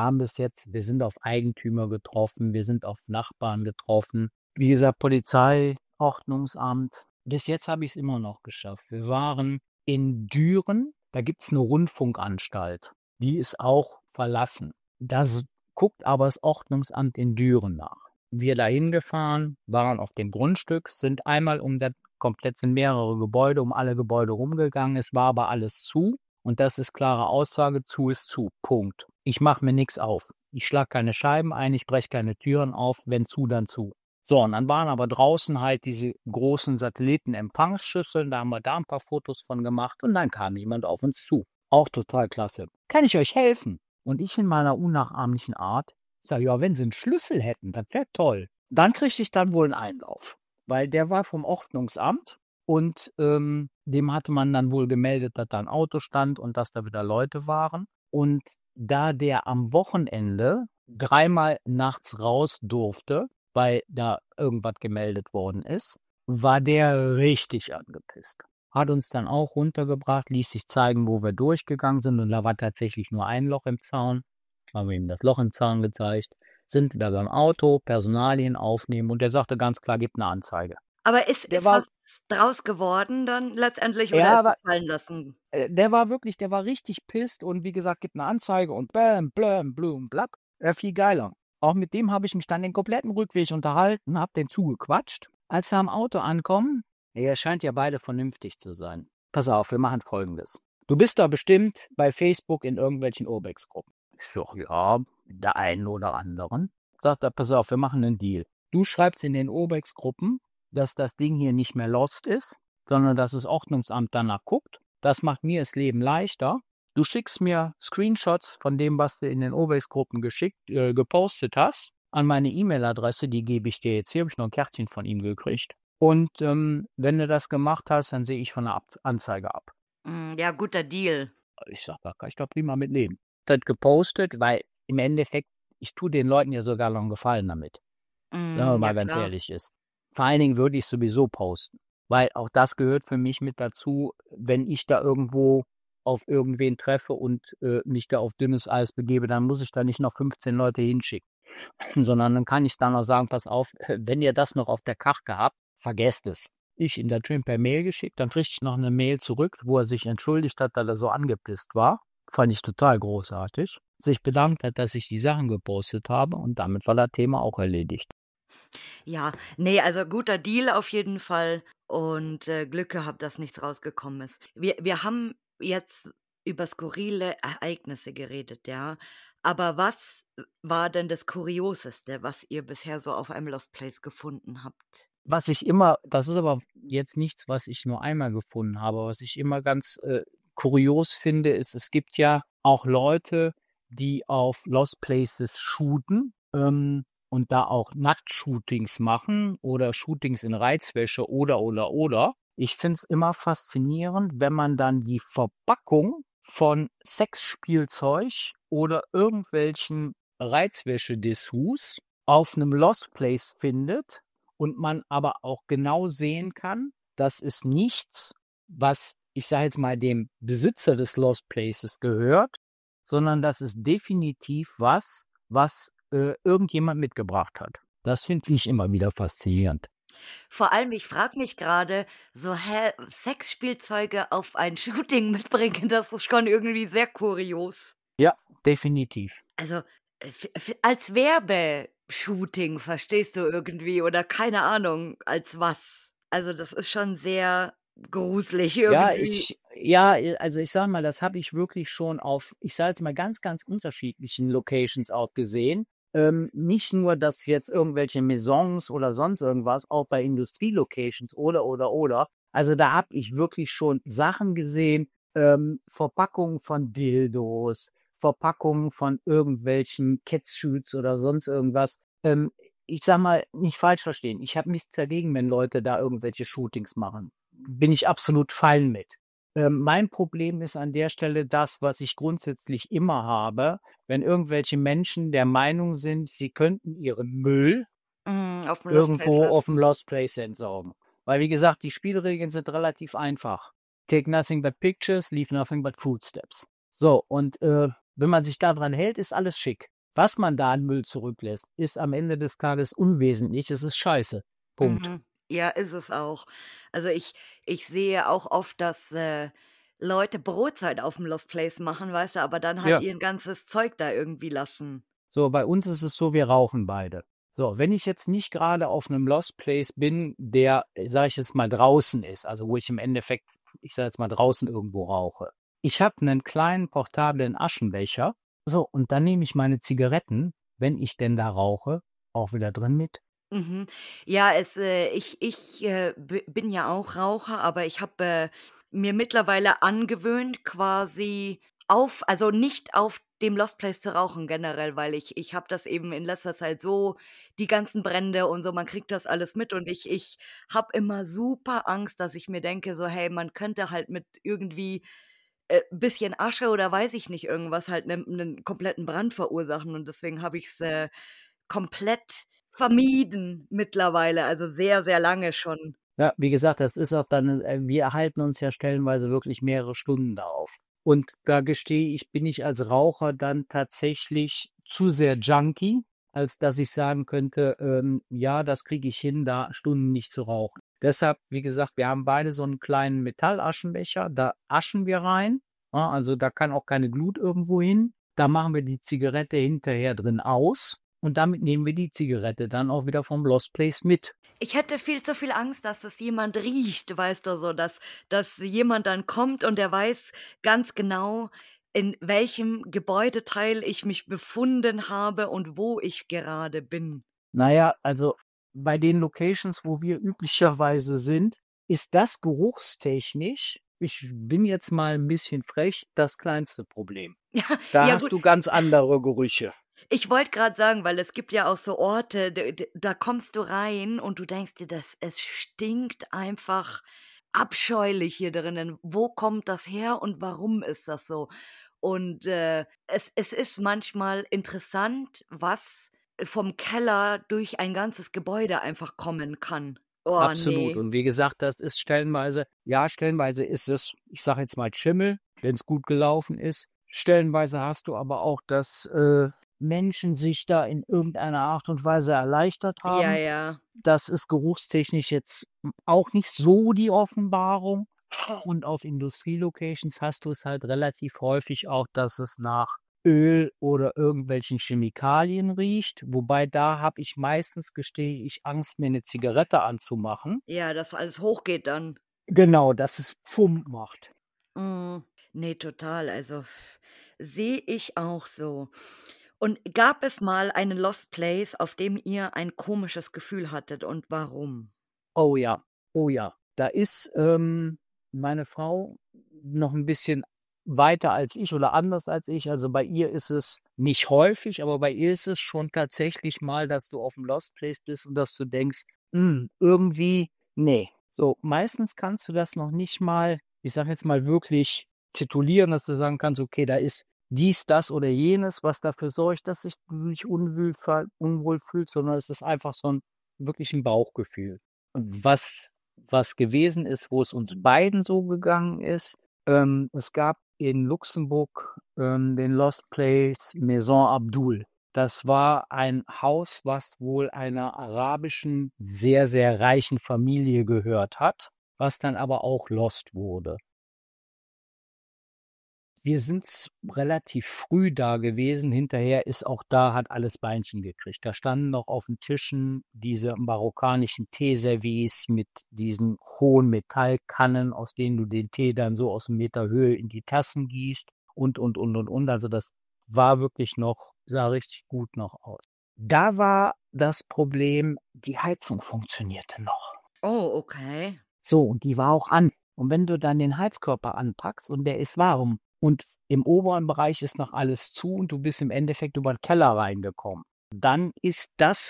wir sind auf Eigentümer getroffen, wir sind auf Nachbarn getroffen. Wie gesagt, Polizei, Ordnungsamt. Bis jetzt habe ich es immer noch geschafft. Wir waren in Düren, da gibt es eine Rundfunkanstalt. Die ist auch verlassen. Das guckt aber das Ordnungsamt in Düren nach. Wir da hingefahren, waren auf dem Grundstück, sind einmal komplett sind mehrere Gebäude, um alle Gebäude rumgegangen. Es war aber alles zu. Und das ist klare Aussage, zu ist zu. Punkt. Ich mache mir nichts auf. Ich schlage keine Scheiben ein, ich breche keine Türen auf, wenn zu, dann zu. So, und dann waren aber draußen halt diese großen Satellitenempfangsschüsseln, da haben wir da ein paar Fotos von gemacht und dann kam jemand auf uns zu. Auch total klasse. Kann ich euch helfen? Und ich in meiner unnachahmlichen Art sage, ja, wenn Sie einen Schlüssel hätten, das wäre toll. Dann kriegte ich dann wohl einen Einlauf, weil der war vom Ordnungsamt und dem hatte man dann wohl gemeldet, dass da ein Auto stand und dass da wieder Leute waren. Und da der am Wochenende 3-mal nachts raus durfte, weil da irgendwas gemeldet worden ist, war der richtig angepisst. Hat uns dann auch runtergebracht, ließ sich zeigen, wo wir durchgegangen sind und da war tatsächlich nur ein Loch im Zaun. Haben wir ihm das Loch im Zaun gezeigt, sind wieder beim Auto, Personalien aufnehmen und der sagte ganz klar, gibt eine Anzeige. Aber ist was draus geworden dann letztendlich oder Ja, ist es fallen lassen? der war richtig pisst und wie gesagt, gibt eine Anzeige und bam, blam, blum, blab. Viel geiler. Auch mit dem habe ich mich dann den kompletten Rückweg unterhalten, habe den zugequatscht. Als wir am Auto ankommen, ihr scheint ja beide vernünftig zu sein. Pass auf, wir machen Folgendes. Du bist da bestimmt bei Facebook in irgendwelchen Urbex-Gruppen. Ich sag, ja, der einen oder anderen. Sagt er, pass auf, wir machen einen Deal. Du schreibst in den Urbex-Gruppen, dass das Ding hier nicht mehr lost ist, sondern dass das Ordnungsamt danach guckt. Das macht mir das Leben leichter. Du schickst mir Screenshots von dem, was du in den Urbex-Gruppen gepostet hast, an meine E-Mail-Adresse, die gebe ich dir jetzt. Hier habe ich noch ein Kärtchen von ihm gekriegt. Und wenn du das gemacht hast, dann sehe ich von der Anzeige ab. Ja, guter Deal. Ich sage, da kann ich doch prima mit leben. Das gepostet, weil im Endeffekt, ich tue den Leuten ja sogar noch einen Gefallen damit. Wenn man mal ganz ehrlich ist. Vor allen Dingen würde ich sowieso posten. Weil auch das gehört für mich mit dazu, wenn ich da irgendwo auf irgendwen treffe und mich da auf dünnes Eis begebe, dann muss ich da nicht noch 15 Leute hinschicken. Sondern dann kann ich dann noch sagen, pass auf, wenn ihr das noch auf der Karte habt, vergesst es. Ich in der Trim per Mail geschickt, dann kriegte ich noch eine Mail zurück, wo er sich entschuldigt hat, dass er so angepisst war. Fand ich total großartig. Sich bedankt hat, dass ich die Sachen gepostet habe und damit war das Thema auch erledigt. Ja, nee, also guter Deal auf jeden Fall und Glück gehabt, dass nichts rausgekommen ist. Wir haben jetzt über skurrile Ereignisse geredet, ja. Aber was war denn das Kurioseste, was ihr bisher so auf einem Lost Place gefunden habt? Das ist aber jetzt nichts, was ich nur einmal gefunden habe. Was ich immer ganz kurios finde, ist, es gibt ja auch Leute, die auf Lost Places shooten und da auch Nacktshootings machen oder Shootings in Reizwäsche oder. Ich finde es immer faszinierend, wenn man dann die Verpackung von Sexspielzeug oder irgendwelchen Reizwäsche-Dessous auf einem Lost Place findet und man aber auch genau sehen kann, das ist nichts, was, ich sage jetzt mal, dem Besitzer des Lost Places gehört, sondern das ist definitiv was irgendjemand mitgebracht hat. Das finde ich immer wieder faszinierend. Vor allem, ich frage mich gerade so, Sexspielzeuge auf ein Shooting mitbringen, das ist schon irgendwie sehr kurios. Ja, definitiv. Also, als Werbeshooting, verstehst du irgendwie oder keine Ahnung, als was. Also, das ist schon sehr gruselig irgendwie. Also ich sage mal, das habe ich wirklich schon auf, ich sage jetzt mal, ganz, ganz unterschiedlichen Locations auch gesehen. Nicht nur, dass jetzt irgendwelche Maisons oder sonst irgendwas, auch bei Industrielocations oder. Also da habe ich wirklich schon Sachen gesehen, Verpackungen von Dildos, Verpackungen von irgendwelchen Catsuits oder sonst irgendwas. Ich sag mal, nicht falsch verstehen. Ich habe nichts dagegen, wenn Leute da irgendwelche Shootings machen. Bin ich absolut fein mit. Mein Problem ist an der Stelle das, was ich grundsätzlich immer habe, wenn irgendwelche Menschen der Meinung sind, sie könnten ihren Müll Auf dem Lost Place irgendwo auf dem lassen. Lost Place entsorgen. Weil, wie gesagt, die Spielregeln sind relativ einfach. Take nothing but pictures, leave nothing but footsteps. So, und wenn man sich daran hält, ist alles schick. Was man da an Müll zurücklässt, ist am Ende des Tages unwesentlich. Es ist scheiße. Punkt. Mhm. Ja, ist es auch. Also, ich sehe auch oft, dass, Leute Brotzeit auf dem Lost Place machen, weißt du, aber dann halt Ja. ihr ganzes Zeug da irgendwie lassen. So, bei uns ist es so, wir rauchen beide. So, wenn ich jetzt nicht gerade auf einem Lost Place bin, der, sage ich jetzt mal, draußen ist, also wo ich im Endeffekt, ich sage jetzt mal, draußen irgendwo rauche. Ich habe einen kleinen portablen Aschenbecher. So, und dann nehme ich meine Zigaretten, wenn ich denn da rauche, auch wieder drin mit. Mhm. Ja, bin ja auch Raucher, aber ich habe, mir mittlerweile angewöhnt, quasi also nicht auf dem Lost Place zu rauchen generell, weil ich habe das eben in letzter Zeit so die ganzen Brände und so, man kriegt das alles mit und ich habe immer super Angst, dass ich mir denke so: „Hey, man könnte halt mit irgendwie, bisschen Asche oder weiß ich nicht irgendwas halt 'nen kompletten Brand verursachen“ und deswegen habe ich's, komplett vermieden mittlerweile, also sehr, sehr lange schon. Ja, wie gesagt, das ist auch dann, wir halten uns ja stellenweise wirklich mehrere Stunden da auf. Und da gestehe ich, bin ich als Raucher dann tatsächlich zu sehr Junkie, als dass ich sagen könnte, ja, das kriege ich hin, da Stunden nicht zu rauchen. Deshalb, wie gesagt, wir haben beide so einen kleinen Metallaschenbecher, da aschen wir rein. Ja, also da kann auch keine Glut irgendwo hin. Da machen wir die Zigarette hinterher drin aus und damit nehmen wir die Zigarette dann auch wieder vom Lost Place mit. Ich hätte viel zu viel Angst, dass es jemand riecht, weißt du, so, dass jemand dann kommt und der weiß ganz genau, in welchem Gebäudeteil ich mich befunden habe und wo ich gerade bin. Na ja, also bei den Locations, wo wir üblicherweise sind, ist das geruchstechnisch, ich bin jetzt mal ein bisschen frech, das kleinste Problem. Da Ja hast gut, du ganz andere Gerüche. ich wollte gerade sagen, weil es gibt ja auch so Orte, da kommst du rein und du denkst dir, es stinkt einfach abscheulich hier drinnen. Wo kommt das her und warum ist das so? Und, es ist manchmal interessant, was vom Keller durch ein ganzes Gebäude einfach kommen kann. Oh, Absolut. ne. Und wie gesagt, das ist stellenweise, ja, stellenweise ist es, ich sage jetzt mal Schimmel, wenn es gut gelaufen ist. Stellenweise hast du aber auch, dass Menschen sich da in irgendeiner Art und Weise erleichtert Ja, haben. ja. Das ist geruchstechnisch jetzt auch nicht so die Offenbarung. Und auf Industrielocations hast du es halt relativ häufig auch, dass es nach Öl oder irgendwelchen Chemikalien riecht. Wobei da habe ich meistens, gestehe ich, Angst, mir eine Zigarette anzumachen. Ja, dass alles hochgeht dann. Genau, dass es Pfump macht. Mhm. Ne, total. Also, sehe ich auch so. Und gab es mal einen Lost Place, auf dem ihr ein komisches Gefühl hattet und warum? Oh ja, oh ja. Da ist, meine Frau noch ein bisschen weiter als ich oder anders als ich. Also, bei ihr ist es nicht häufig, aber bei ihr ist es schon tatsächlich mal, dass du auf'm Lost Place bist und dass du denkst: irgendwie ne. So, meistens kannst du das noch nicht mal, ich sage jetzt mal, wirklich titulieren, dass du sagen kannst: „Okay, da ist dies, das oder jenes, was dafür sorgt, dass sich du dich unwohl fühlst“, sondern es ist einfach so 'n wirklich 'n Bauchgefühl. Und was gewesen ist, wo es uns beiden so gegangen ist, es gab in Luxemburg, den Lost Place Maison Abdul. Das war ein Haus, was wohl einer arabischen, sehr, sehr reichen Familie gehört hat, was dann aber auch lost wurde. Wir sind relativ früh da gewesen. Hinterher ist auch da, hat alles Beinchen gekriegt. Da standen noch auf den Tischen diese marokkanischen Teeservice mit diesen hohen Metallkannen, aus denen du den Tee dann so aus 1 Meter Höhe in die Tassen gießt und. Also das war wirklich noch, sah richtig gut noch aus. Da war das Problem, die Heizung funktionierte noch. Oh, okay. So, und die war auch an. Und wenn du dann den Heizkörper anpackst und der ist warm und im oberen Bereich ist noch alles zu und du bist im Endeffekt über den Keller reingekommen, dann ist das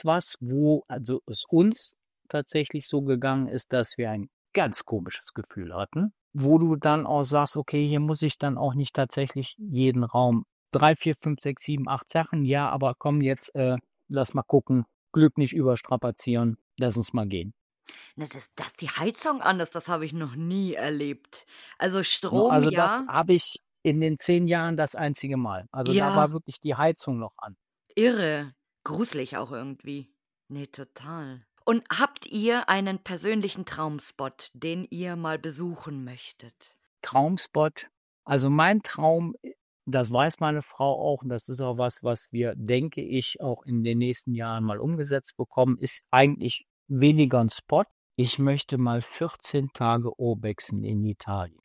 also es uns tatsächlich so gegangen ist, dass wir ein ganz komisches Gefühl hatten, wo du dann auch sagst, okay, hier muss ich dann auch nicht tatsächlich jeden Raum 3, 4, 5, 6, 7, 8 Sachen, ja, aber komm jetzt, lass mal gucken, Glück nicht überstrapazieren, lass uns mal gehen. Na, dass die Heizung an ist, das habe ich noch nie erlebt. Also Ne, Strom, also das ja. habe ich in den 10 Jahren das einzige Mal. Also da Ja, war wirklich die Heizung noch an. irre. Gruselig auch irgendwie. Ne, total. Und habt ihr einen persönlichen Traumspot, den ihr mal besuchen möchtet? Traumspot. Also mein Traum, das weiß meine Frau auch, und das ist auch was wir, denke ich, auch in den nächsten Jahren mal umgesetzt bekommen, ist eigentlich weniger ein Spot. Ich möchte mal 14 Tage urbexen in Italien.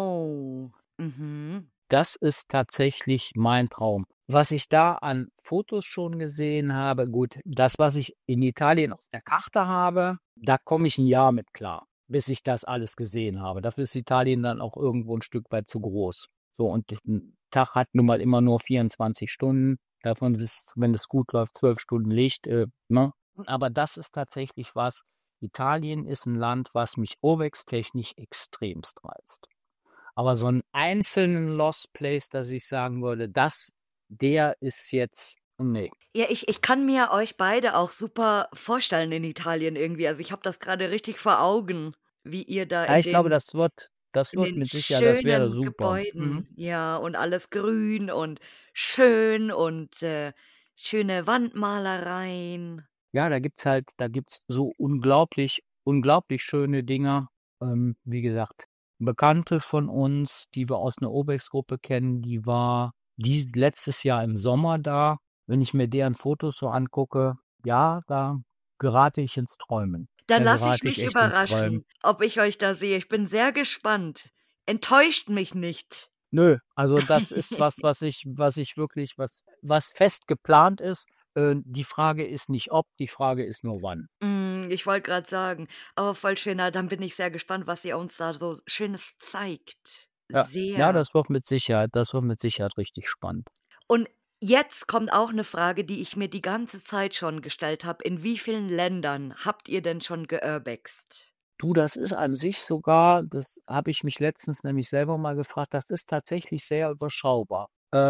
Oh, mhm. Das ist tatsächlich mein Traum. Was ich da an Fotos schon gesehen habe, gut, das, was ich in Italien auf der Karte habe, da komme ich 1 Jahr mit klar, bis ich das alles gesehen habe. Dafür ist Italien dann auch irgendwo ein Stück weit zu groß. So, und ein Tag hat nun mal immer nur 24 Stunden. Davon ist, wenn es gut läuft, 12 Stunden Licht, ne? Aber das ist tatsächlich was. Italien ist ein Land, was mich urwechstechnisch extremst reizt. Aber so einen einzelnen Lost Place, dass ich sagen würde, der ist jetzt, nee. Ja, ich kann mir euch beide auch super vorstellen in Italien irgendwie. Also, ich habe das grade richtig vor Augen, wie ihr da Ja, ich glaube, das in wird den mit Sicherheit, das wäre schönen super. Mhm. Gebäuden, ja, und alles grün und schön und, schöne Wandmalereien. Ja, da gibt's so unglaublich schöne Dinger. Wie gesagt, Bekannte von uns, die wir aus 'ner Obex-Gruppe kennen, die letztes Jahr im Sommer da. Wenn ich mir deren Fotos so angucke, ja, da gerate ich ins Träumen. Dann Da lasse ich gerate ich mich echt ins Träumen. überraschen, ob ich euch da sehe. Ich bin sehr gespannt. Enttäuscht mich nicht. Nö, also das ist was ich wirklich was fest geplant ist. Die Frage ist nicht ob, die Frage ist nur wann. Ich wollte grad sagen, aber voll schön. Na, dann bin ich sehr gespannt, was ihr uns da so Schönes zeigt. Ja. Ja, Sehr. das wird mit Sicherheit richtig spannend. Und jetzt kommt auch 'ne Frage, die ich mir die ganze Zeit schon gestellt habe. In wie vielen Ländern habt ihr denn schon geurbext? Du, das ist an sich sogar, das habe ich mich letztens nämlich selber mal gefragt, das ist tatsächlich sehr überschaubar.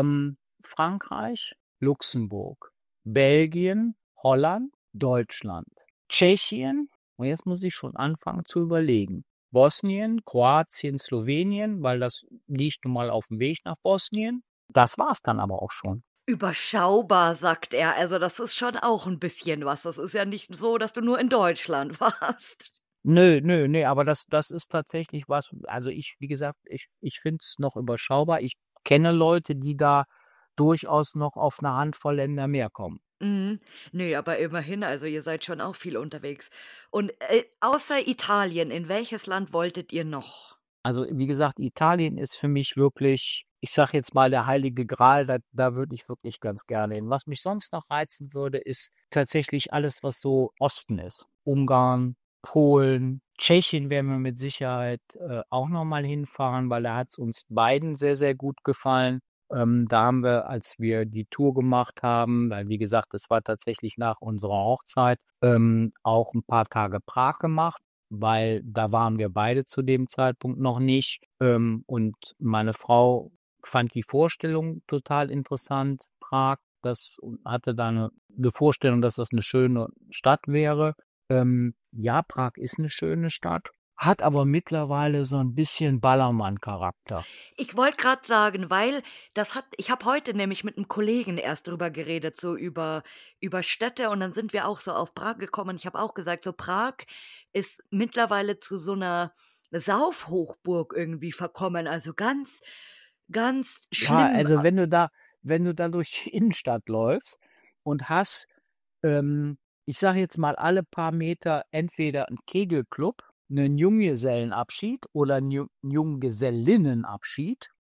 Frankreich, Luxemburg, Belgien, Holland, Deutschland, Tschechien, und jetzt muss ich schon anfangen zu überlegen. Bosnien, Kroatien, Slowenien, weil das liegt nun mal aufm Weg nach Bosnien. Das war's dann aber auch schon. Überschaubar, sagt er. Also, das ist schon auch 'n bisschen was. Das ist ja nicht so, dass du nur in Deutschland warst. Nö, aber das ist tatsächlich was, also wie gesagt, ich finde es noch überschaubar. Ich kenne Leute, die da durchaus noch auf 'ne Handvoll Länder mehr kommen. Mhm. Ne, aber immerhin, also, ihr seid schon auch viel unterwegs. Und, außer Italien, in welches Land wolltet ihr noch? Also, wie gesagt, Italien ist für mich wirklich, ich sage jetzt mal, der heilige Gral, da würde ich wirklich ganz gerne hin. Was mich sonst noch reizen würde, ist tatsächlich alles, was so Osten ist. Ungarn, Polen, Tschechien werden wir mit Sicherheit, auch noch mal hinfahren, weil da hat's uns beiden sehr, sehr gut gefallen. Da haben wir, als wir die Tour gemacht haben, weil wie gesagt, das war tatsächlich nach unserer Hochzeit, auch 'n paar Tage Prag gemacht, weil da waren wir beide zu dem Zeitpunkt noch nicht. Und meine Frau fand die Vorstellung total interessant, Prag. Das hatte da 'ne Vorstellung, dass das 'ne schöne Stadt wäre. Ja, Prag ist 'ne schöne Stadt, hat aber mittlerweile so ein bisschen Ballermann-Charakter. Ich wollte gerade sagen, weil ich habe heute nämlich mit einem Kollegen erst drüber geredet, so über Städte und dann sind wir auch so auf Prag gekommen. Ich habe auch gesagt, so Prag ist mittlerweile zu so einer Saufhochburg irgendwie verkommen, also ganz, ganz Ja, schlimm. also wenn du da durch die Innenstadt läufst und hast, ich sage jetzt mal, alle paar Meter entweder 'n Kegelclub, 'nen Junggesellenabschied oder 'n Junggesellinnenabschied,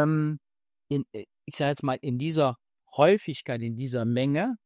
ich sage jetzt mal, in dieser Häufigkeit, in dieser Menge,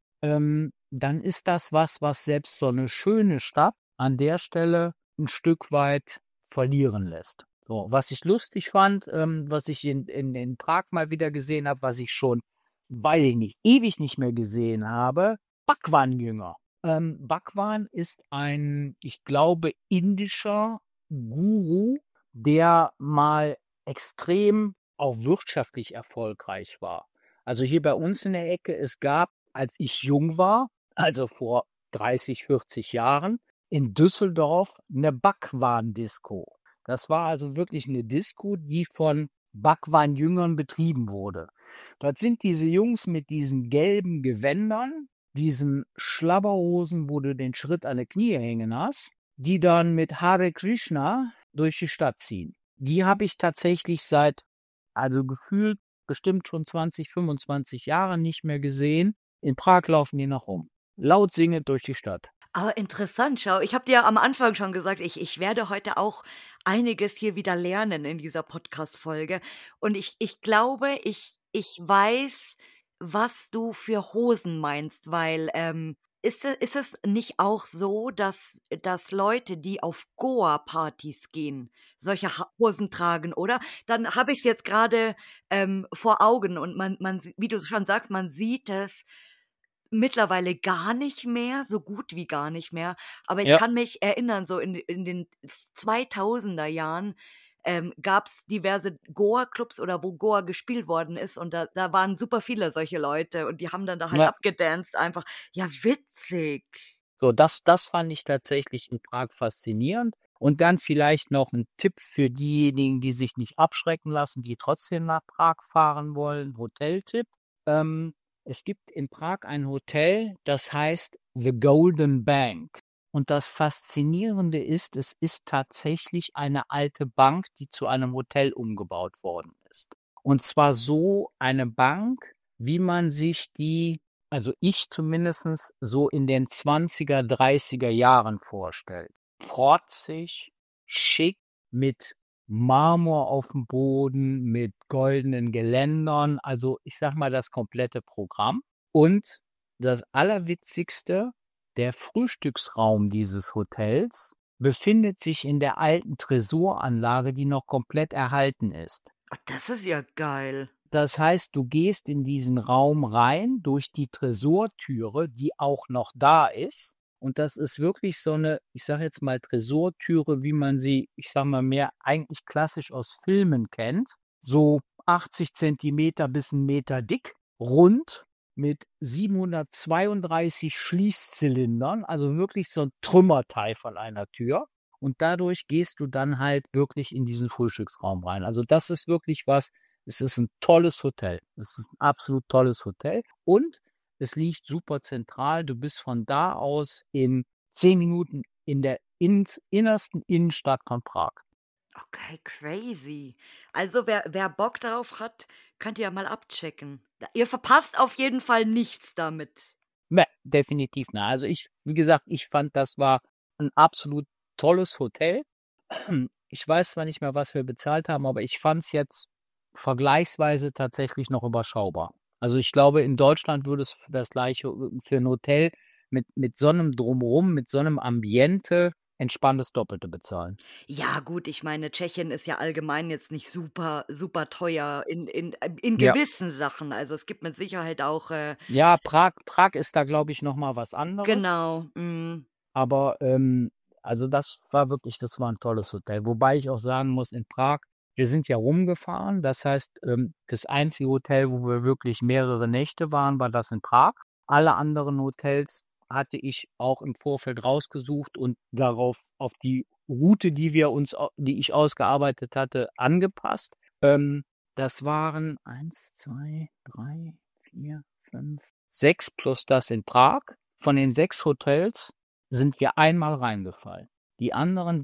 dann ist das was selbst so 'ne schöne Stadt an der Stelle 'n Stück weit verlieren lässt. So, was ich lustig fand, was ich in Prag mal wieder gesehen habe, was ich schon, weiß ich nicht, ewig nicht mehr gesehen habe, Bhagwan-Jünger. Bhagwan ist ein, ich glaube, indischer Guru, der mal extrem auch wirtschaftlich erfolgreich war. Also hier bei uns in der Ecke, es gab, als ich jung war, also vor 30, 40 Jahren, in Düsseldorf eine Bhagwan-Disco. Das war also wirklich eine Disco, die von Bhagwan-Jüngern betrieben wurde. Dort sind diese Jungs mit diesen gelben Gewändern, diesen Schlabberhosen, wo du den Schritt an die Knie hängen hast, die dann mit Hare Krishna durch die Stadt ziehen. Die habe ich tatsächlich seit, also gefühlt bestimmt schon 20, 25 Jahren nicht mehr gesehen. In Prag laufen die noch rum. Laut singend durch die Stadt. Aber interessant, schau, ich habe dir am Anfang schon gesagt, ich werde heute auch einiges hier wieder lernen in dieser Podcast-Folge. Und ich glaube, ich weiß, was du für Hosen meinst, weil, ist es nicht auch so, dass Leute, die auf Goa-Partys gehen, solche Hosen tragen, oder? Dann habe ich es jetzt gerade vor Augen und man wie du schon sagst, man sieht es mittlerweile gar nicht mehr, so gut wie gar nicht mehr. Aber ich Ja. kann mich erinnern, so in den 2000er Jahren, gab's diverse Goa-Clubs oder wo Goa gespielt worden ist und da waren super viele solche Leute und die haben dann da halt Ja. abgedanced einfach. Ja, witzig. So, das fand ich tatsächlich in Prag faszinierend. Und dann vielleicht noch ein Tipp für diejenigen, die sich nicht abschrecken lassen, die trotzdem nach Prag fahren wollen, Hoteltipp. Es gibt in Prag ein Hotel, das heißt The Golden Bank. Und das Faszinierende ist, es ist tatsächlich eine alte Bank, die zu einem Hotel umgebaut worden ist. Und zwar so eine Bank, wie man sich die, also ich zumindest, so in den 20er, 30er Jahren vorstellt. Protzig, schick, mit Marmor auf dem Boden, mit goldenen Geländern, also ich sag mal das komplette Programm. Und das Allerwitzigste, der Frühstücksraum dieses Hotels befindet sich in der alten Tresoranlage, die noch komplett erhalten ist. Ah, das ist ja geil. Das heißt, du gehst in diesen Raum rein durch die Tresortüre, die auch noch da ist. Und das ist wirklich so eine, ich sage jetzt mal, Tresortüre, wie man sie, ich sage mal, mehr eigentlich klassisch aus Filmen kennt. So 80 Zentimeter bis 1 Meter dick, rund, mit 732 Schließzylindern, also wirklich so ein Trümmerteil von einer Tür. Und dadurch gehst du dann halt wirklich in diesen Frühstücksraum rein. Also das ist wirklich was. Es ist ein tolles Hotel. Es ist ein absolut tolles Hotel. Und es liegt super zentral. Du bist von da aus in 10 Minuten in der innersten Innenstadt von Prag. Okay, crazy. Also wer Bock darauf hat, könnt ihr ja mal abchecken. Ihr verpasst auf jeden Fall nichts damit. Ne, definitiv nicht. Also wie gesagt, ich fand, das war ein absolut tolles Hotel. Ich weiß zwar nicht mehr, was wir bezahlt haben, aber ich fand es jetzt vergleichsweise tatsächlich noch überschaubar. Also ich glaube, in Deutschland würde es für das gleiche, für ein Hotel mit so einem Drumherum, mit so einem Ambiente entspannt das Doppelte bezahlen. Ja gut, ich meine, Tschechien ist ja allgemein jetzt nicht super super teuer in Ja. gewissen Sachen. Also, es gibt mit Sicherheit auch, Ja, Prag ist da, glaube ich, noch mal was anderes. genau, mhm. Aber, also das war ein tolles Hotel. Wobei ich auch sagen muss, in Prag, wir sind ja rumgefahren. Das heißt, das einzige Hotel, wo wir wirklich mehrere Nächte waren, war das in Prag. Alle anderen Hotels hatte ich auch im Vorfeld rausgesucht und darauf auf die Route, die ich ausgearbeitet hatte, angepasst. Das waren 1, 2, 3, 4, 5, 6 plus das in Prag. Von den 6 Hotels sind wir einmal reingefallen. Die anderen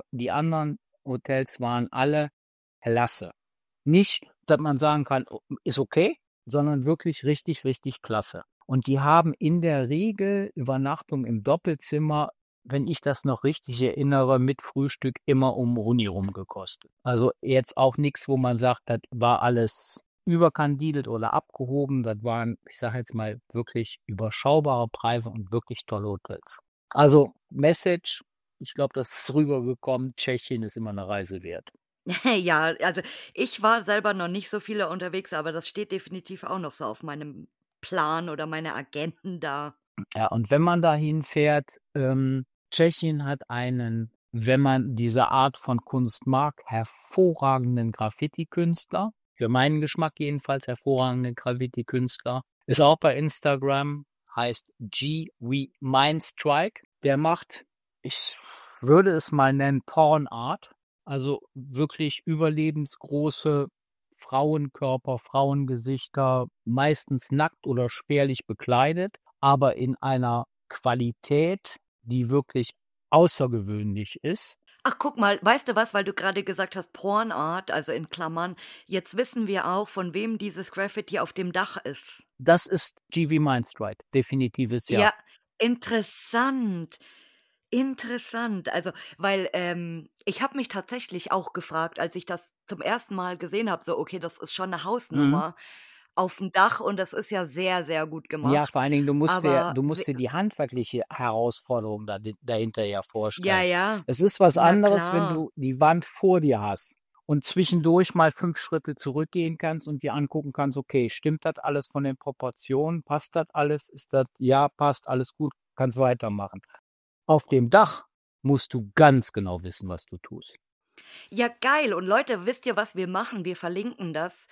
Hotels waren alle klasse. Nicht, dass man sagen kann, ist okay, sondern wirklich richtig, richtig klasse. Und die haben in der Regel Übernachtung im Doppelzimmer, wenn ich das noch richtig erinnere, mit Frühstück immer um Runi rum gekostet. Also jetzt auch nichts, wo man sagt, das war alles überkandidelt oder abgehoben. Das waren, ich sage jetzt mal, wirklich überschaubare Preise und wirklich tolle Hotels. Also Message, ich glaube, das ist rübergekommen, Tschechien ist immer eine Reise wert. Ja, also ich war selber noch nicht so viele unterwegs, aber das steht definitiv auch noch so auf meinem Plan oder meiner Agenda. Ja, und wenn man dahin fährt, Tschechien hat einen, wenn man diese Art von Kunst mag, hervorragenden Graffiti-Künstler. Für meinen Geschmack jedenfalls hervorragenden Graffiti-Künstler. Ist auch bei Instagram, heißt G.W. Mindstrike. Der macht, ich würde es mal nennen, Porn Art. Also wirklich überlebensgroße Frauenkörper, Frauengesichter, meistens nackt oder spärlich bekleidet, aber in einer Qualität, die wirklich außergewöhnlich ist. Ach, guck mal, weißt du was, weil du gerade gesagt hast, Pornart, also in Klammern, jetzt wissen wir auch, von wem dieses Graffiti auf dem Dach ist. Das ist G.W. Mindstrike, definitives Ja. Ja, interessant. Interessant. Also, weil, ich habe mich tatsächlich auch gefragt, als ich das zum ersten Mal gesehen habe, so: „Okay, das ist schon 'ne Mhm. Hausnummer auf'm Dach und das ist ja sehr, sehr gut Ja, vor gemacht." allen Dingen, du musst Aber w dir die handwerkliche Herausforderung dahinter ja ja, vorstellen. ja, Es ist was na anderes, wenn klar. du die Wand vor dir hast und zwischendurch mal 5 Schritte zurückgehen kannst und dir angucken kannst, okay, stimmt das alles von den Proportionen? Passt das alles? Ist das ja, passt, alles gut, kannst weitermachen. Auf dem Dach musst du ganz genau wissen, was du tust. Ja, geil. Und Leute, wisst ihr, was wir machen? Wir verlinken das,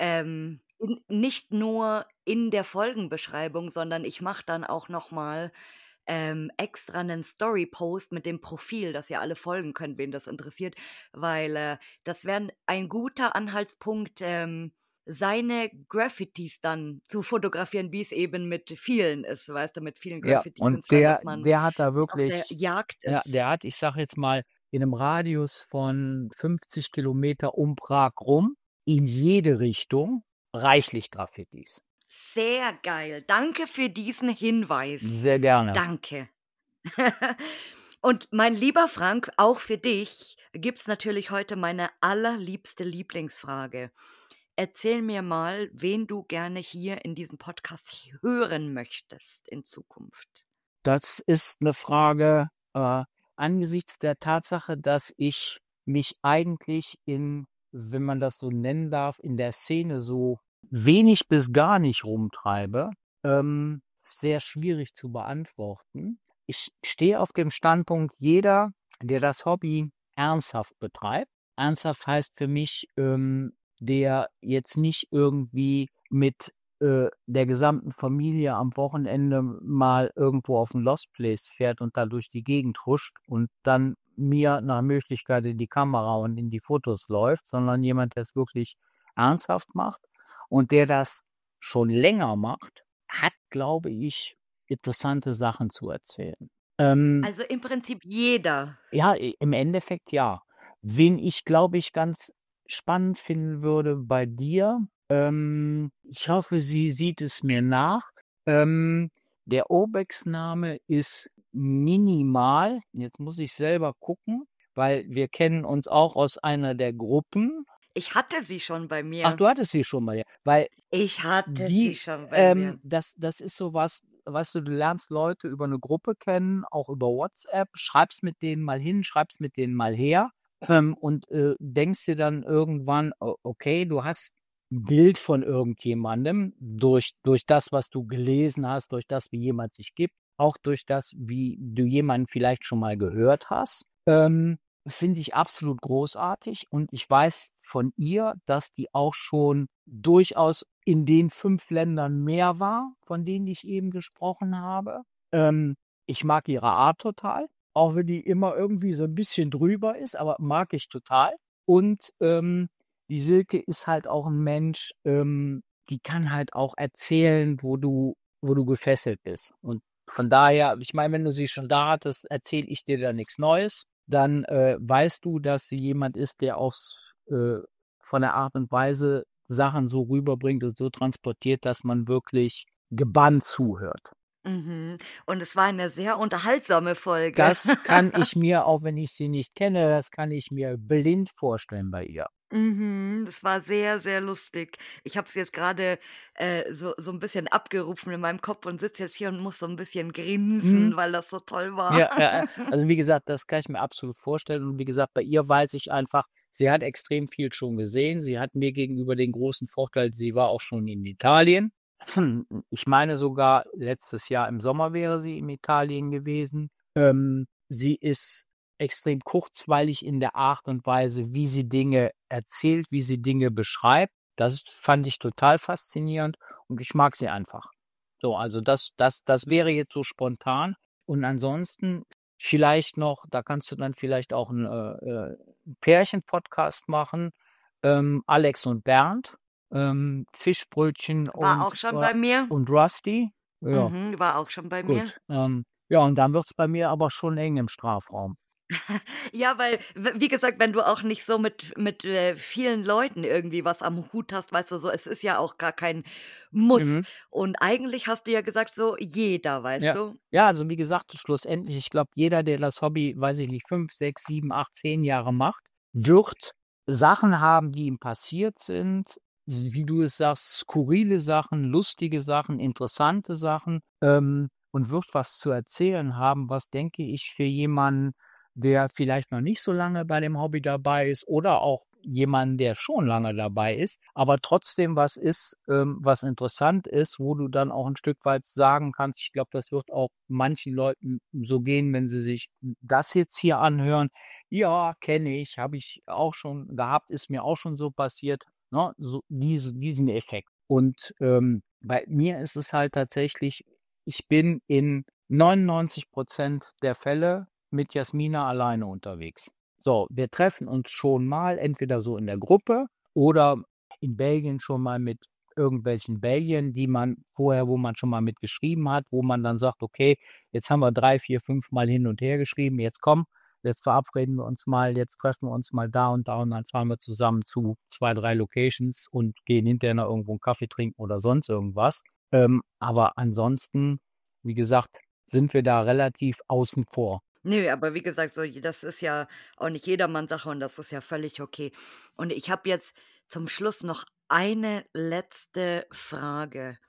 nicht nur in der Folgenbeschreibung, sondern ich mache dann auch noch mal, extra 'nen Story-Post mit dem Profil, dass ihr alle folgen könnt, wen das interessiert, weil, das wäre ein guter Anhaltspunkt, seine Graffitis dann zu fotografieren, wie es eben mit vielen ist, weißt du, mit vielen Ja, und Graffiti-Künstlern, dass man der hat da nicht auf der wirklich Jagd ja, ist. der hat, ich sage jetzt mal, in 'nem Radius von 50 Kilometer um Prag rum, in jede Richtung, reichlich Graffitis. Sehr geil. Danke für diesen Hinweis. Sehr gerne. Danke. Und mein lieber Frank, auch für dich gibt's natürlich heute meine allerliebste Lieblingsfrage. Erzähl mir mal, wen du gerne hier in diesem Podcast hören möchtest in Zukunft. Das ist 'ne Frage, angesichts der Tatsache, dass ich mich eigentlich wenn man das so nennen darf, in der Szene so wenig bis gar nicht rumtreibe, sehr schwierig zu beantworten. Ich stehe auf dem Standpunkt, jeder, der das Hobby ernsthaft betreibt, ernsthaft heißt für mich, der jetzt nicht irgendwie mit der gesamten Familie am Wochenende mal irgendwo auf 'n Lost Place fährt und da durch die Gegend huscht und dann mir nach Möglichkeit in die Kamera und in die Fotos läuft, sondern jemand, der's wirklich ernsthaft macht und der das schon länger macht, hat, glaube ich, interessante Sachen zu erzählen. Also im Prinzip jeder. Ja, im Endeffekt ja. Wen ich, glaube ich, ganz spannend finden würde bei dir, ich hoffe, sie sieht es mir nach. Der Obex-Name ist Minimal. Jetzt muss ich selber gucken, weil wir kennen uns auch aus einer der Gruppen. Ich hatte sie schon bei Ach, mir. du hattest sie schon mal, ja. Weil Ich hatte sie die, schon bei mir. das ist so was, weißt du lernst Leute über 'ne Gruppe kennen, auch über WhatsApp, schreibst mit denen mal hin, schreibst mit denen mal her, und, denkst dir dann irgendwann: „O okay, du hast 'n Bild von irgendjemandem durch das, was du gelesen hast, durch das, wie jemand sich gibt, auch durch das, wie du jemanden vielleicht schon mal gehört hast.“ Finde ich absolut großartig und ich weiß von ihr, dass die auch schon durchaus in den 5 Ländern mehr war, von denen ich eben gesprochen habe. Ich mag ihre Art total, auch wenn die immer irgendwie so ein bisschen drüber ist, aber mag ich total. Und die Silke ist halt auch ein Mensch, die kann halt auch erzählen, wo du gefesselt bist. Und von daher, ich meine, wenn du sie schon da hattest, erzähle ich dir da nichts Neues. Dann weißt du, dass sie jemand ist, der auch äh, von der Art und Weise Sachen so rüberbringt und so transportiert, dass man wirklich gebannt zuhört. Mhm. Und es war eine sehr unterhaltsame Folge. Das kann ich mir, auch wenn ich sie nicht kenne, das kann ich mir blind vorstellen bei ihr. Mhm, das war sehr, sehr lustig. Ich habe es jetzt grade, so 'n bisschen abgerufen in meinem Kopf und sitze jetzt hier und muss so 'n bisschen Mhm. grinsen, weil das so toll war. Ja, ja, ja. Also, wie gesagt, das kann ich mir absolut vorstellen und wie gesagt, bei ihr weiß ich einfach, sie hat extrem viel schon gesehen. Sie hat mir gegenüber den großen Vorteil, sie war auch schon in Italien. Ich meine sogar, letztes Jahr im Sommer wäre sie in Italien gewesen. Sie ist extrem kurzweilig in der Art und Weise, wie sie Dinge erzählt, wie sie Dinge beschreibt. Das fand ich total faszinierend und ich mag sie einfach. So, also das wäre jetzt so spontan. Und ansonsten vielleicht noch, da kannst du dann vielleicht auch 'n Pärchen-Podcast machen, Alex und Bernd, Fischbrötchen War auch schon bei mir. und Rusty. Ja, Mhm, war auch schon bei mir. gut. Ja, und dann wird's bei mir aber schon eng im Strafraum. Ja, weil, wie gesagt, wenn du auch nicht so mit vielen Leuten irgendwie was am Hut hast, weißt du, so, es ist ja auch gar kein Muss. Mhm. Und eigentlich hast du ja gesagt, so jeder, weißt Ja. du? Ja, also wie gesagt, schlussendlich, ich glaube, jeder, der das Hobby, weiß ich nicht, 5, 6, 7, 8, 10 Jahre macht, wird Sachen haben, die ihm passiert sind, wie du es sagst, skurrile Sachen, lustige Sachen, interessante Sachen, und wird was zu erzählen haben, was, denke ich, für jemanden, der vielleicht noch nicht so lange bei dem Hobby dabei ist oder auch jemanden, der schon lange dabei ist, aber trotzdem was ist, was interessant ist, wo du dann auch ein Stück weit sagen kannst, ich glaube, das wird auch manchen Leuten so gehen, wenn sie sich das jetzt hier anhören. Ja, kenne ich, habe ich auch schon gehabt, ist mir auch schon so passiert, ne? So diesen Effekt. Und, bei mir ist es halt tatsächlich, ich bin in 99% der Fälle mit Jasmina alleine unterwegs. So, wir treffen uns schon mal entweder so in der Gruppe oder in Belgien schon mal mit irgendwelchen Belgiern, die man vorher, wo man schon mal mit geschrieben hat, wo man dann sagt: „Okay, jetzt haben wir 3, 4, 5 Mal hin und her geschrieben. Jetzt komm, jetzt verabreden wir uns mal, jetzt treffen wir uns mal da und dann fahren wir zusammen zu 2, 3 Locations und gehen hinterher noch irgendwo 'n Kaffee trinken oder sonst irgendwas." Aber ansonsten, wie gesagt, sind wir da relativ außen vor. Nö, aber wie gesagt, so das ist ja auch nicht jedermanns Sache und das ist ja völlig okay. Und ich habe jetzt zum Schluss noch eine letzte Frage.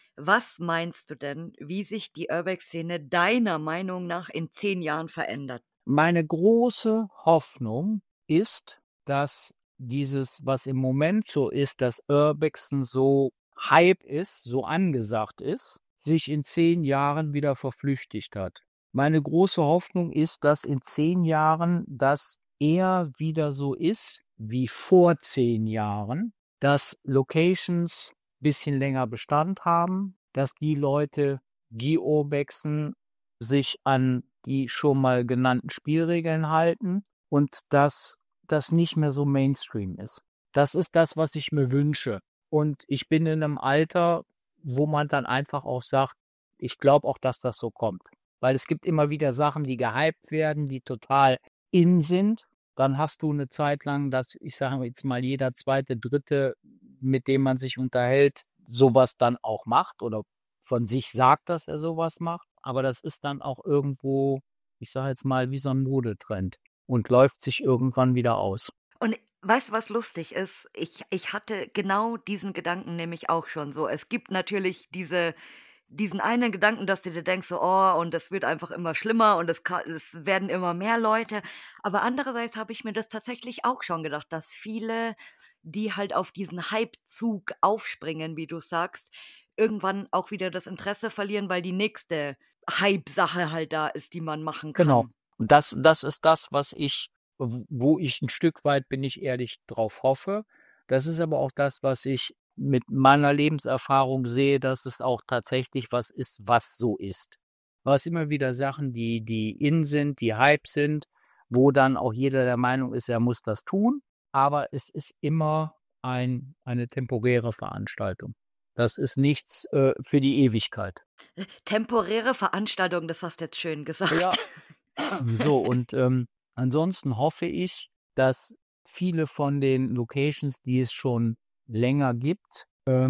Was meinst du denn, wie sich die Urbex-Szene deiner Meinung nach in 10 Jahren verändert? Meine große Hoffnung ist, dass dieses, was im Moment so ist, dass Urbexen so Hype ist, so angesagt ist, sich in 10 Jahren wieder verflüchtigt hat. Meine große Hoffnung ist, dass in 10 Jahren das eher wieder so ist wie vor 10 Jahren, dass Locations bisschen länger Bestand haben, dass die Leute, die Urbexen, sich an die schon mal genannten Spielregeln halten und dass das nicht mehr so Mainstream ist. Das ist das, was ich mir wünsche. Und ich bin in einem Alter, wo man dann einfach auch sagt, ich glaube auch, dass das so kommt. Weil es gibt immer wieder Sachen, die gehypt werden, die total in sind. Dann hast du eine Zeit lang, dass, ich sage jetzt mal, jeder zweite, dritte, mit dem man sich unterhält, sowas dann auch macht oder von sich sagt, dass er sowas macht. Aber das ist dann auch irgendwo, ich sage jetzt mal, wie so ein Modetrend und läuft sich irgendwann wieder aus. Und weißt du, was lustig ist? Ich hatte genau diesen Gedanken nämlich auch schon so. Es gibt natürlich diesen einen Gedanken, dass du dir denkst so: „Oh, und das wird einfach immer schlimmer und es werden immer mehr Leute.“ Aber andererseits habe ich mir das tatsächlich auch schon gedacht, dass viele, die halt auf diesen Hypezug aufspringen, wie du sagst, irgendwann auch wieder das Interesse verlieren, weil die nächste Hype-Sache halt da ist, die man machen Genau. kann. Und das ist das, was ich, wo ich ein Stück weit, bin ich ehrlich, drauf hoffe. Das ist aber auch das, was ich mit meiner Lebenserfahrung sehe, dass es auch tatsächlich was ist, was so ist. aber es sind immer wieder Sachen, die in sind, die Hype sind, wo dann auch jeder der Meinung ist, er muss das tun, aber es ist immer eine temporäre Veranstaltung. Das ist nichts, für die Ewigkeit. Temporäre Veranstaltung, das hast du jetzt schön gesagt. Ja. So und, ansonsten hoffe ich, dass viele von den Locations, die es schon länger gibt,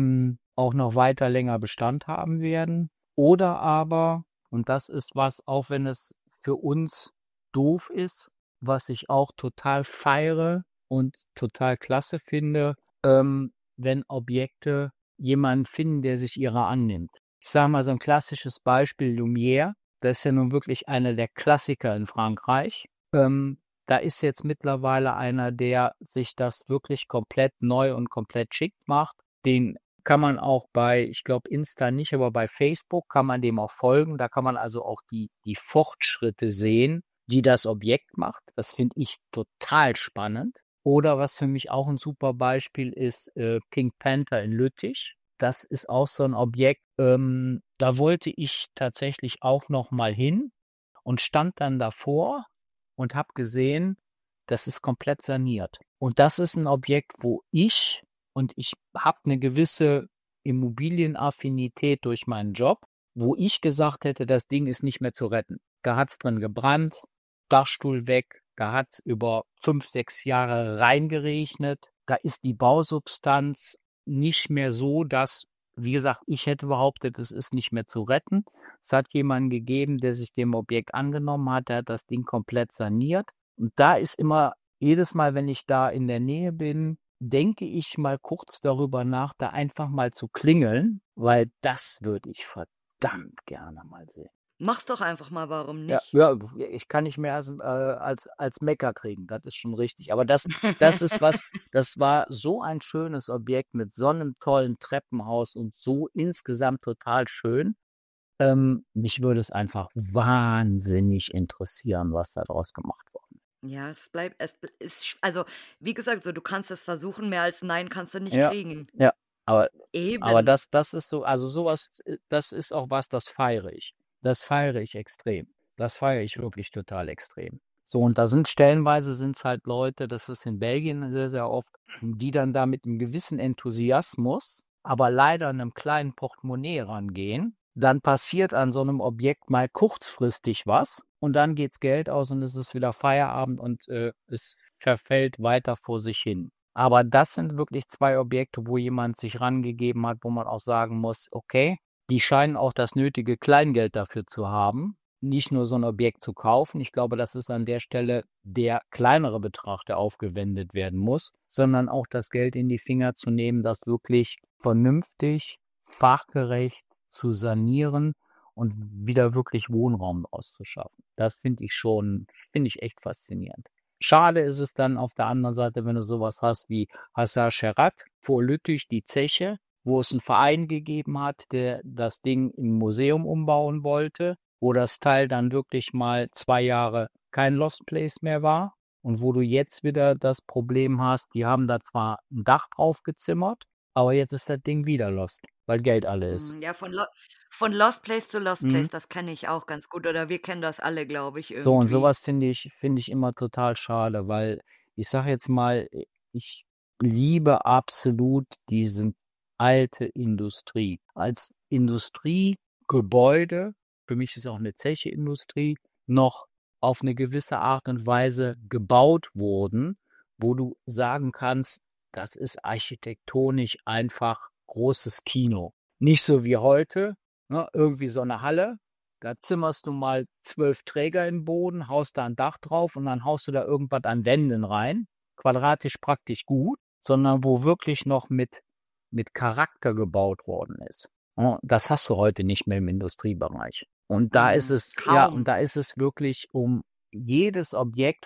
auch noch weiter länger Bestand haben werden. Oder aber, und das ist was, auch wenn es für uns doof ist, was ich auch total feiere und total klasse finde, wenn Objekte jemanden finden, der sich ihrer annimmt. Ich sage mal so ein klassisches Beispiel, Lumière. Das ist ja nun wirklich einer der Klassiker in Frankreich. Da ist jetzt mittlerweile einer, der sich das wirklich komplett neu und komplett schick macht. Den kann man auch bei, ich glaube Insta nicht, aber bei Facebook kann man dem auch folgen. Da kann man also auch die Fortschritte sehen, die das Objekt macht. Das finde ich total spannend. Oder was für mich auch ein super Beispiel ist, Pink Panther in Lüttich. Das ist auch so ein Objekt, da wollte ich tatsächlich auch noch mal hin und stand dann davor und habe gesehen, das ist komplett saniert. Und das ist ein Objekt, wo ich habe eine gewisse Immobilienaffinität durch meinen Job, wo ich gesagt hätte, das Ding ist nicht mehr zu retten. Da hat's drin gebrannt, Dachstuhl weg, da hat's über 5, 6 Jahre reingeregnet. Da ist die Bausubstanz nicht mehr so, dass, wie gesagt, ich hätte behauptet, es ist nicht mehr zu retten. Es hat jemanden gegeben, der sich dem Objekt angenommen hat, der hat das Ding komplett saniert. Und da ist immer, jedes Mal, wenn ich da in der Nähe bin, denke ich mal kurz darüber nach, da einfach mal zu klingeln, weil das würde ich verdammt gerne mal sehen. Mach's doch einfach mal, warum Ja, nicht? ja, ich kann nicht mehr als Mecker kriegen, das ist schon richtig. Aber das ist was, das war so ein schönes Objekt mit so einem tollen Treppenhaus und so insgesamt total schön. Mich würde es einfach wahnsinnig interessieren, was da draus gemacht worden ist. Ja, ist also, wie gesagt, so, du kannst es versuchen, mehr als nein kannst du nicht Ja, kriegen. ja, aber Eben. das ist so, also sowas, das ist auch was, das feiere ich. Das feiere ich extrem. Das feiere ich wirklich total extrem. So, und da sind stellenweise sind's halt Leute, das ist in Belgien sehr, sehr oft, die dann da mit einem gewissen Enthusiasmus, aber leider einem kleinen Portemonnaie rangehen. Dann passiert an so einem Objekt mal kurzfristig was und dann geht's Geld aus und es ist wieder Feierabend und es verfällt weiter vor sich hin. Aber das sind wirklich 2 Objekte, wo jemand sich rangegeben hat, wo man auch sagen muss, okay, die scheinen auch das nötige Kleingeld dafür zu haben, nicht nur so ein Objekt zu kaufen. Ich glaube, das ist an der Stelle der kleinere Betrag, der aufgewendet werden muss, sondern auch das Geld in die Finger zu nehmen, das wirklich vernünftig, fachgerecht zu sanieren und wieder wirklich Wohnraum auszuschaffen. Das finde ich echt faszinierend. Schade ist es dann auf der anderen Seite, wenn du sowas hast wie Hassan Sherat vor Lüttich, die Zeche, wo es einen Verein gegeben hat, der das Ding im Museum umbauen wollte, wo das Teil dann wirklich mal 2 Jahre kein Lost Place mehr war und wo du jetzt wieder das Problem hast, die haben da zwar ein Dach drauf gezimmert, aber jetzt ist das Ding wieder lost, weil Geld alle ist. Ja, von Lost Place zu Lost Mhm. Place, das kenne ich auch ganz gut oder wir kennen das alle, glaube ich, So, und irgendwie. sowas finde ich immer total schade, weil ich sage jetzt mal, ich liebe absolut diese alte Industrie. Als Industriegebäude, für mich ist auch eine Zeche-Industrie, noch auf eine gewisse Art und Weise gebaut wurden, wo du sagen kannst, das ist architektonisch einfach großes Kino. Nicht so wie heute, ne, irgendwie so eine Halle, da zimmerst du mal 12 Träger in den Boden, haust da ein Dach drauf und dann haust du da irgendwas an Wänden rein. Quadratisch praktisch gut, sondern wo wirklich noch mit Charakter gebaut worden ist. Ja, das hast du heute nicht mehr im Industriebereich. Und da ist es, ja, und Kaum. da ist es wirklich um jedes Objekt,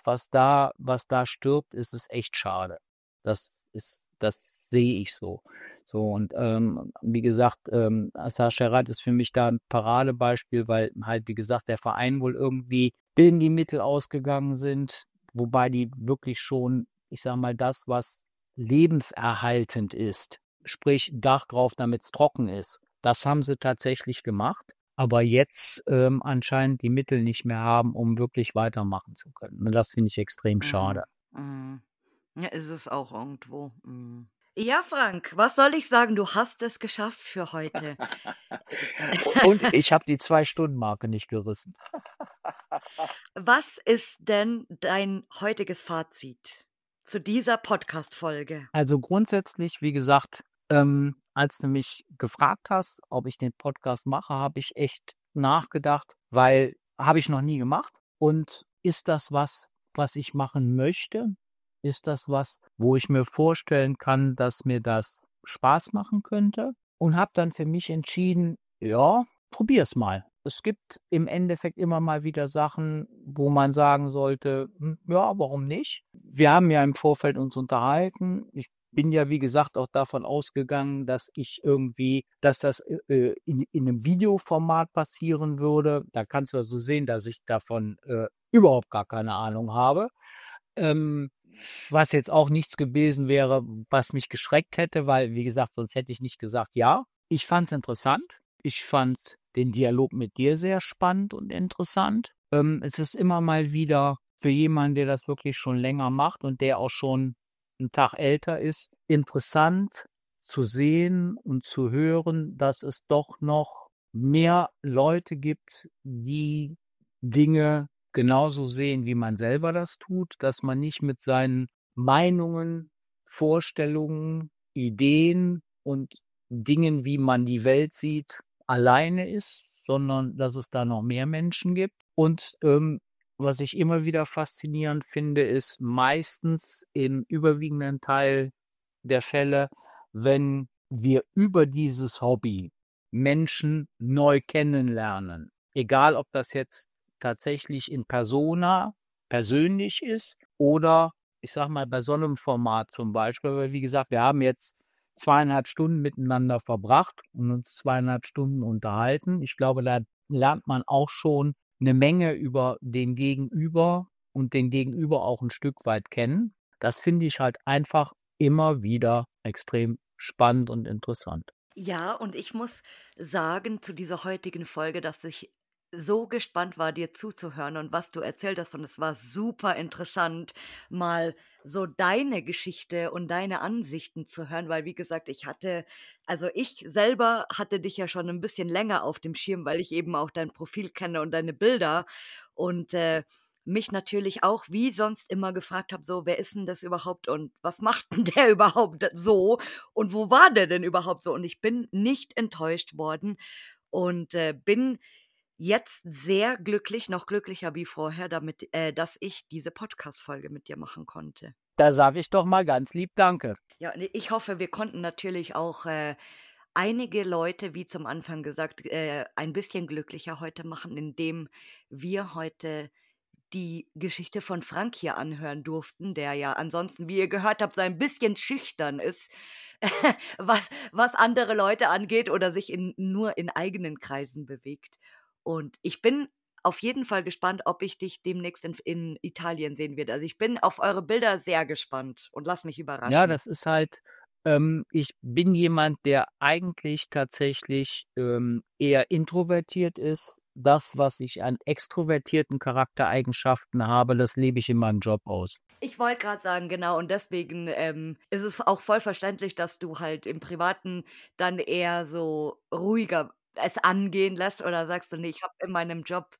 was da stirbt, ist es echt schade. Das sehe ich so. So, und wie gesagt, Assar Sherat ist für mich da ein Paradebeispiel, weil halt, wie gesagt, der Verein wohl irgendwie in die Mittel ausgegangen sind, wobei die wirklich schon, ich sag mal, das, was lebenserhaltend ist, sprich Dach drauf, damit es trocken ist, das haben sie tatsächlich gemacht. aber jetzt anscheinend die Mittel nicht mehr haben, um wirklich weitermachen zu können. Und das finde ich extrem schade. Mhm. Ja, ist es auch irgendwo. Ja, Frank, was soll ich sagen? Du hast es geschafft für heute. Und ich habe die 2-Stunden-Marke nicht gerissen. Was ist denn dein heutiges Fazit zu dieser Podcast-Folge? Also grundsätzlich, wie gesagt, als du mich gefragt hast, ob ich den Podcast mache, habe ich echt nachgedacht, weil habe ich noch nie gemacht. Und ist das was ich machen möchte? Ist das was, wo ich mir vorstellen kann, dass mir das Spaß machen könnte? Und habe dann für mich entschieden, ja, probier's mal. Es gibt im Endeffekt immer mal wieder Sachen, wo man sagen sollte, ja, warum nicht? Wir haben ja im Vorfeld uns unterhalten. Ich bin ja, wie gesagt, auch davon ausgegangen, dass das in einem Videoformat passieren würde. Da kannst du also sehen, dass ich davon überhaupt gar keine Ahnung habe. Was jetzt auch nichts gewesen wäre, was mich geschreckt hätte, weil, wie gesagt, sonst hätte ich nicht gesagt, ja. Ich fand es interessant. Ich fand den Dialog mit dir sehr spannend und interessant. Es ist immer mal wieder für jemanden, der das wirklich schon länger macht und der auch schon einen Tag älter ist, interessant zu sehen und zu hören, dass es doch noch mehr Leute gibt, die Dinge genauso sehen, wie man selber das tut, dass man nicht mit seinen Meinungen, Vorstellungen, Ideen und Dingen, wie man die Welt sieht, alleine ist, sondern dass es da noch mehr Menschen gibt. Und was ich immer wieder faszinierend finde, ist meistens im überwiegenden Teil der Fälle, wenn wir über dieses Hobby Menschen neu kennenlernen. Egal, ob das jetzt tatsächlich in persona, persönlich ist oder ich sag mal bei so einem Format zum Beispiel, weil wie gesagt, wir haben jetzt 2,5 Stunden miteinander verbracht und uns 2,5 Stunden unterhalten. Ich glaube, da lernt man auch schon eine Menge über den Gegenüber und den Gegenüber auch ein Stück weit kennen. Das finde ich halt einfach immer wieder extrem spannend und interessant. Ja, und ich muss sagen zu dieser heutigen Folge, dass ich so gespannt war, dir zuzuhören und was du erzählt hast. Und es war super interessant, mal so deine Geschichte und deine Ansichten zu hören, weil, wie gesagt, ich selber hatte dich ja schon ein bisschen länger auf dem Schirm, weil ich eben auch dein Profil kenne und deine Bilder und mich natürlich auch wie sonst immer gefragt habe, so, wer ist denn das überhaupt und was macht denn der überhaupt so? Und wo war der denn überhaupt so? Und ich bin nicht enttäuscht worden und bin jetzt sehr glücklich, noch glücklicher wie vorher, dass ich diese Podcast-Folge mit dir machen konnte. Da sage ich doch mal ganz lieb Danke. Ja, und ich hoffe, wir konnten natürlich auch einige Leute, wie zum Anfang gesagt, ein bisschen glücklicher heute machen, indem wir heute die Geschichte von Frank hier anhören durften, der ja ansonsten, wie ihr gehört habt, so ein bisschen schüchtern ist, was andere Leute angeht oder sich nur in eigenen Kreisen bewegt. Und ich bin auf jeden Fall gespannt, ob ich dich demnächst in Italien sehen werde. Also ich bin auf eure Bilder sehr gespannt und lass mich Ja, überraschen. das ist halt, ich bin jemand, der eigentlich tatsächlich eher introvertiert ist. Das, was ich an extrovertierten Charaktereigenschaften habe, das lebe ich in meinem Job aus. Ich wollte gerade sagen, genau, und deswegen ist es auch voll verständlich, dass du halt im Privaten dann eher so ruhiger es angehen lässt oder sagst du, nee, ich habe in meinem Job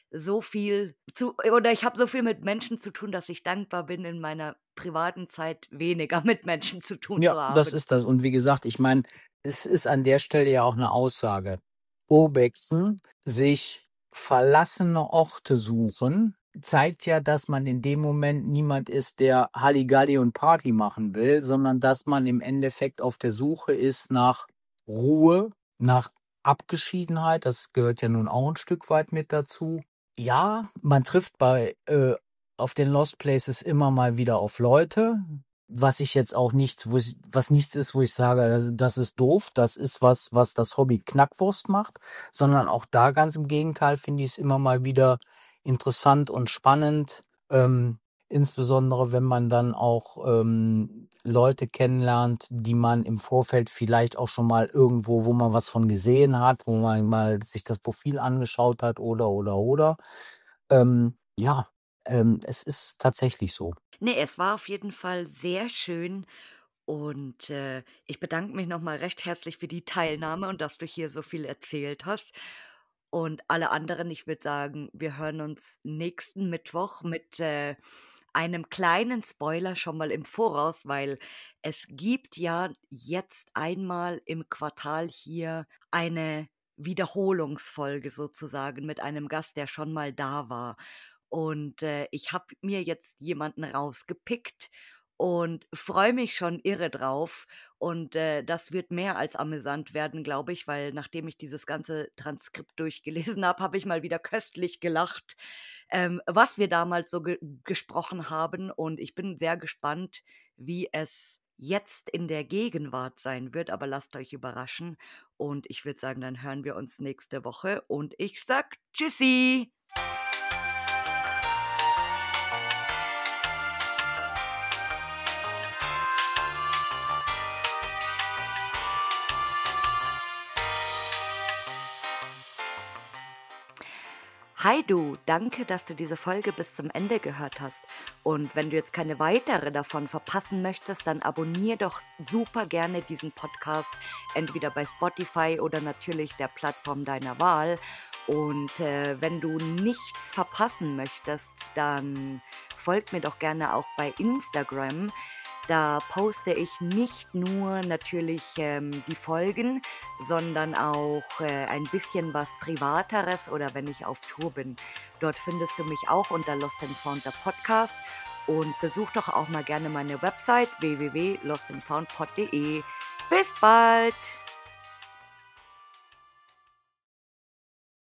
ich habe so viel mit Menschen zu tun, dass ich dankbar bin, in meiner privaten Zeit weniger mit Menschen zu tun Ja, zu das haben. ist das. Und wie gesagt, ich meine, es ist an der Stelle ja auch eine Aussage. Urbexen, sich verlassene Orte suchen, zeigt ja, dass man in dem Moment niemand ist, der Halligalli und Party machen will, sondern dass man im Endeffekt auf der Suche ist nach Ruhe, nach Abgeschiedenheit. Das gehört ja nun auch ein Stück weit mit dazu. Ja, man trifft auf den Lost Places immer mal wieder auf Leute, was ich jetzt auch was nichts ist, wo ich sage, das ist doof, das ist was das Hobby Knackwurst macht, sondern auch da ganz im Gegenteil finde ich es immer mal wieder interessant und spannend. insbesondere wenn man dann auch Leute kennenlernt, die man im Vorfeld vielleicht auch schon mal irgendwo, wo man was von gesehen hat, wo man mal sich das Profil angeschaut hat oder. Ja, es ist tatsächlich so. Ne, es war auf jeden Fall sehr schön und, ich bedanke mich noch mal recht herzlich für die Teilnahme und dass du hier so viel erzählt hast. Und alle anderen, ich würde sagen, wir hören uns nächsten Mittwoch mit, einem kleinen Spoiler schon mal im Voraus, weil es gibt ja jetzt einmal im Quartal hier eine Wiederholungsfolge sozusagen mit einem Gast, der schon mal da war. Und, ich habe mir jetzt jemanden rausgepickt und freue mich schon irre drauf. Und, das wird mehr als amüsant werden, glaube ich, weil nachdem ich dieses ganze Transkript durchgelesen habe, habe ich mal wieder köstlich gelacht, was wir damals so gesprochen haben. Und ich bin sehr gespannt, wie es jetzt in der Gegenwart sein wird, aber lasst euch überraschen. Und ich würde sagen, dann hören wir uns nächste Woche und ich sag Tschüssi. Hi du, danke, dass du diese Folge bis zum Ende gehört hast. Und wenn du jetzt keine weitere davon verpassen möchtest, dann abonnier doch super gerne diesen Podcast, entweder bei Spotify oder natürlich der Plattform deiner Wahl. Und wenn du nichts verpassen möchtest, dann folg mir doch gerne auch bei Instagram. Da poste ich nicht nur natürlich die Folgen, sondern auch ein bisschen was Privateres oder wenn ich auf Tour bin. Dort findest du mich auch unter Lost and Found der Podcast und besuch doch auch mal gerne meine Website www.lostandfoundpod.de. Bis bald!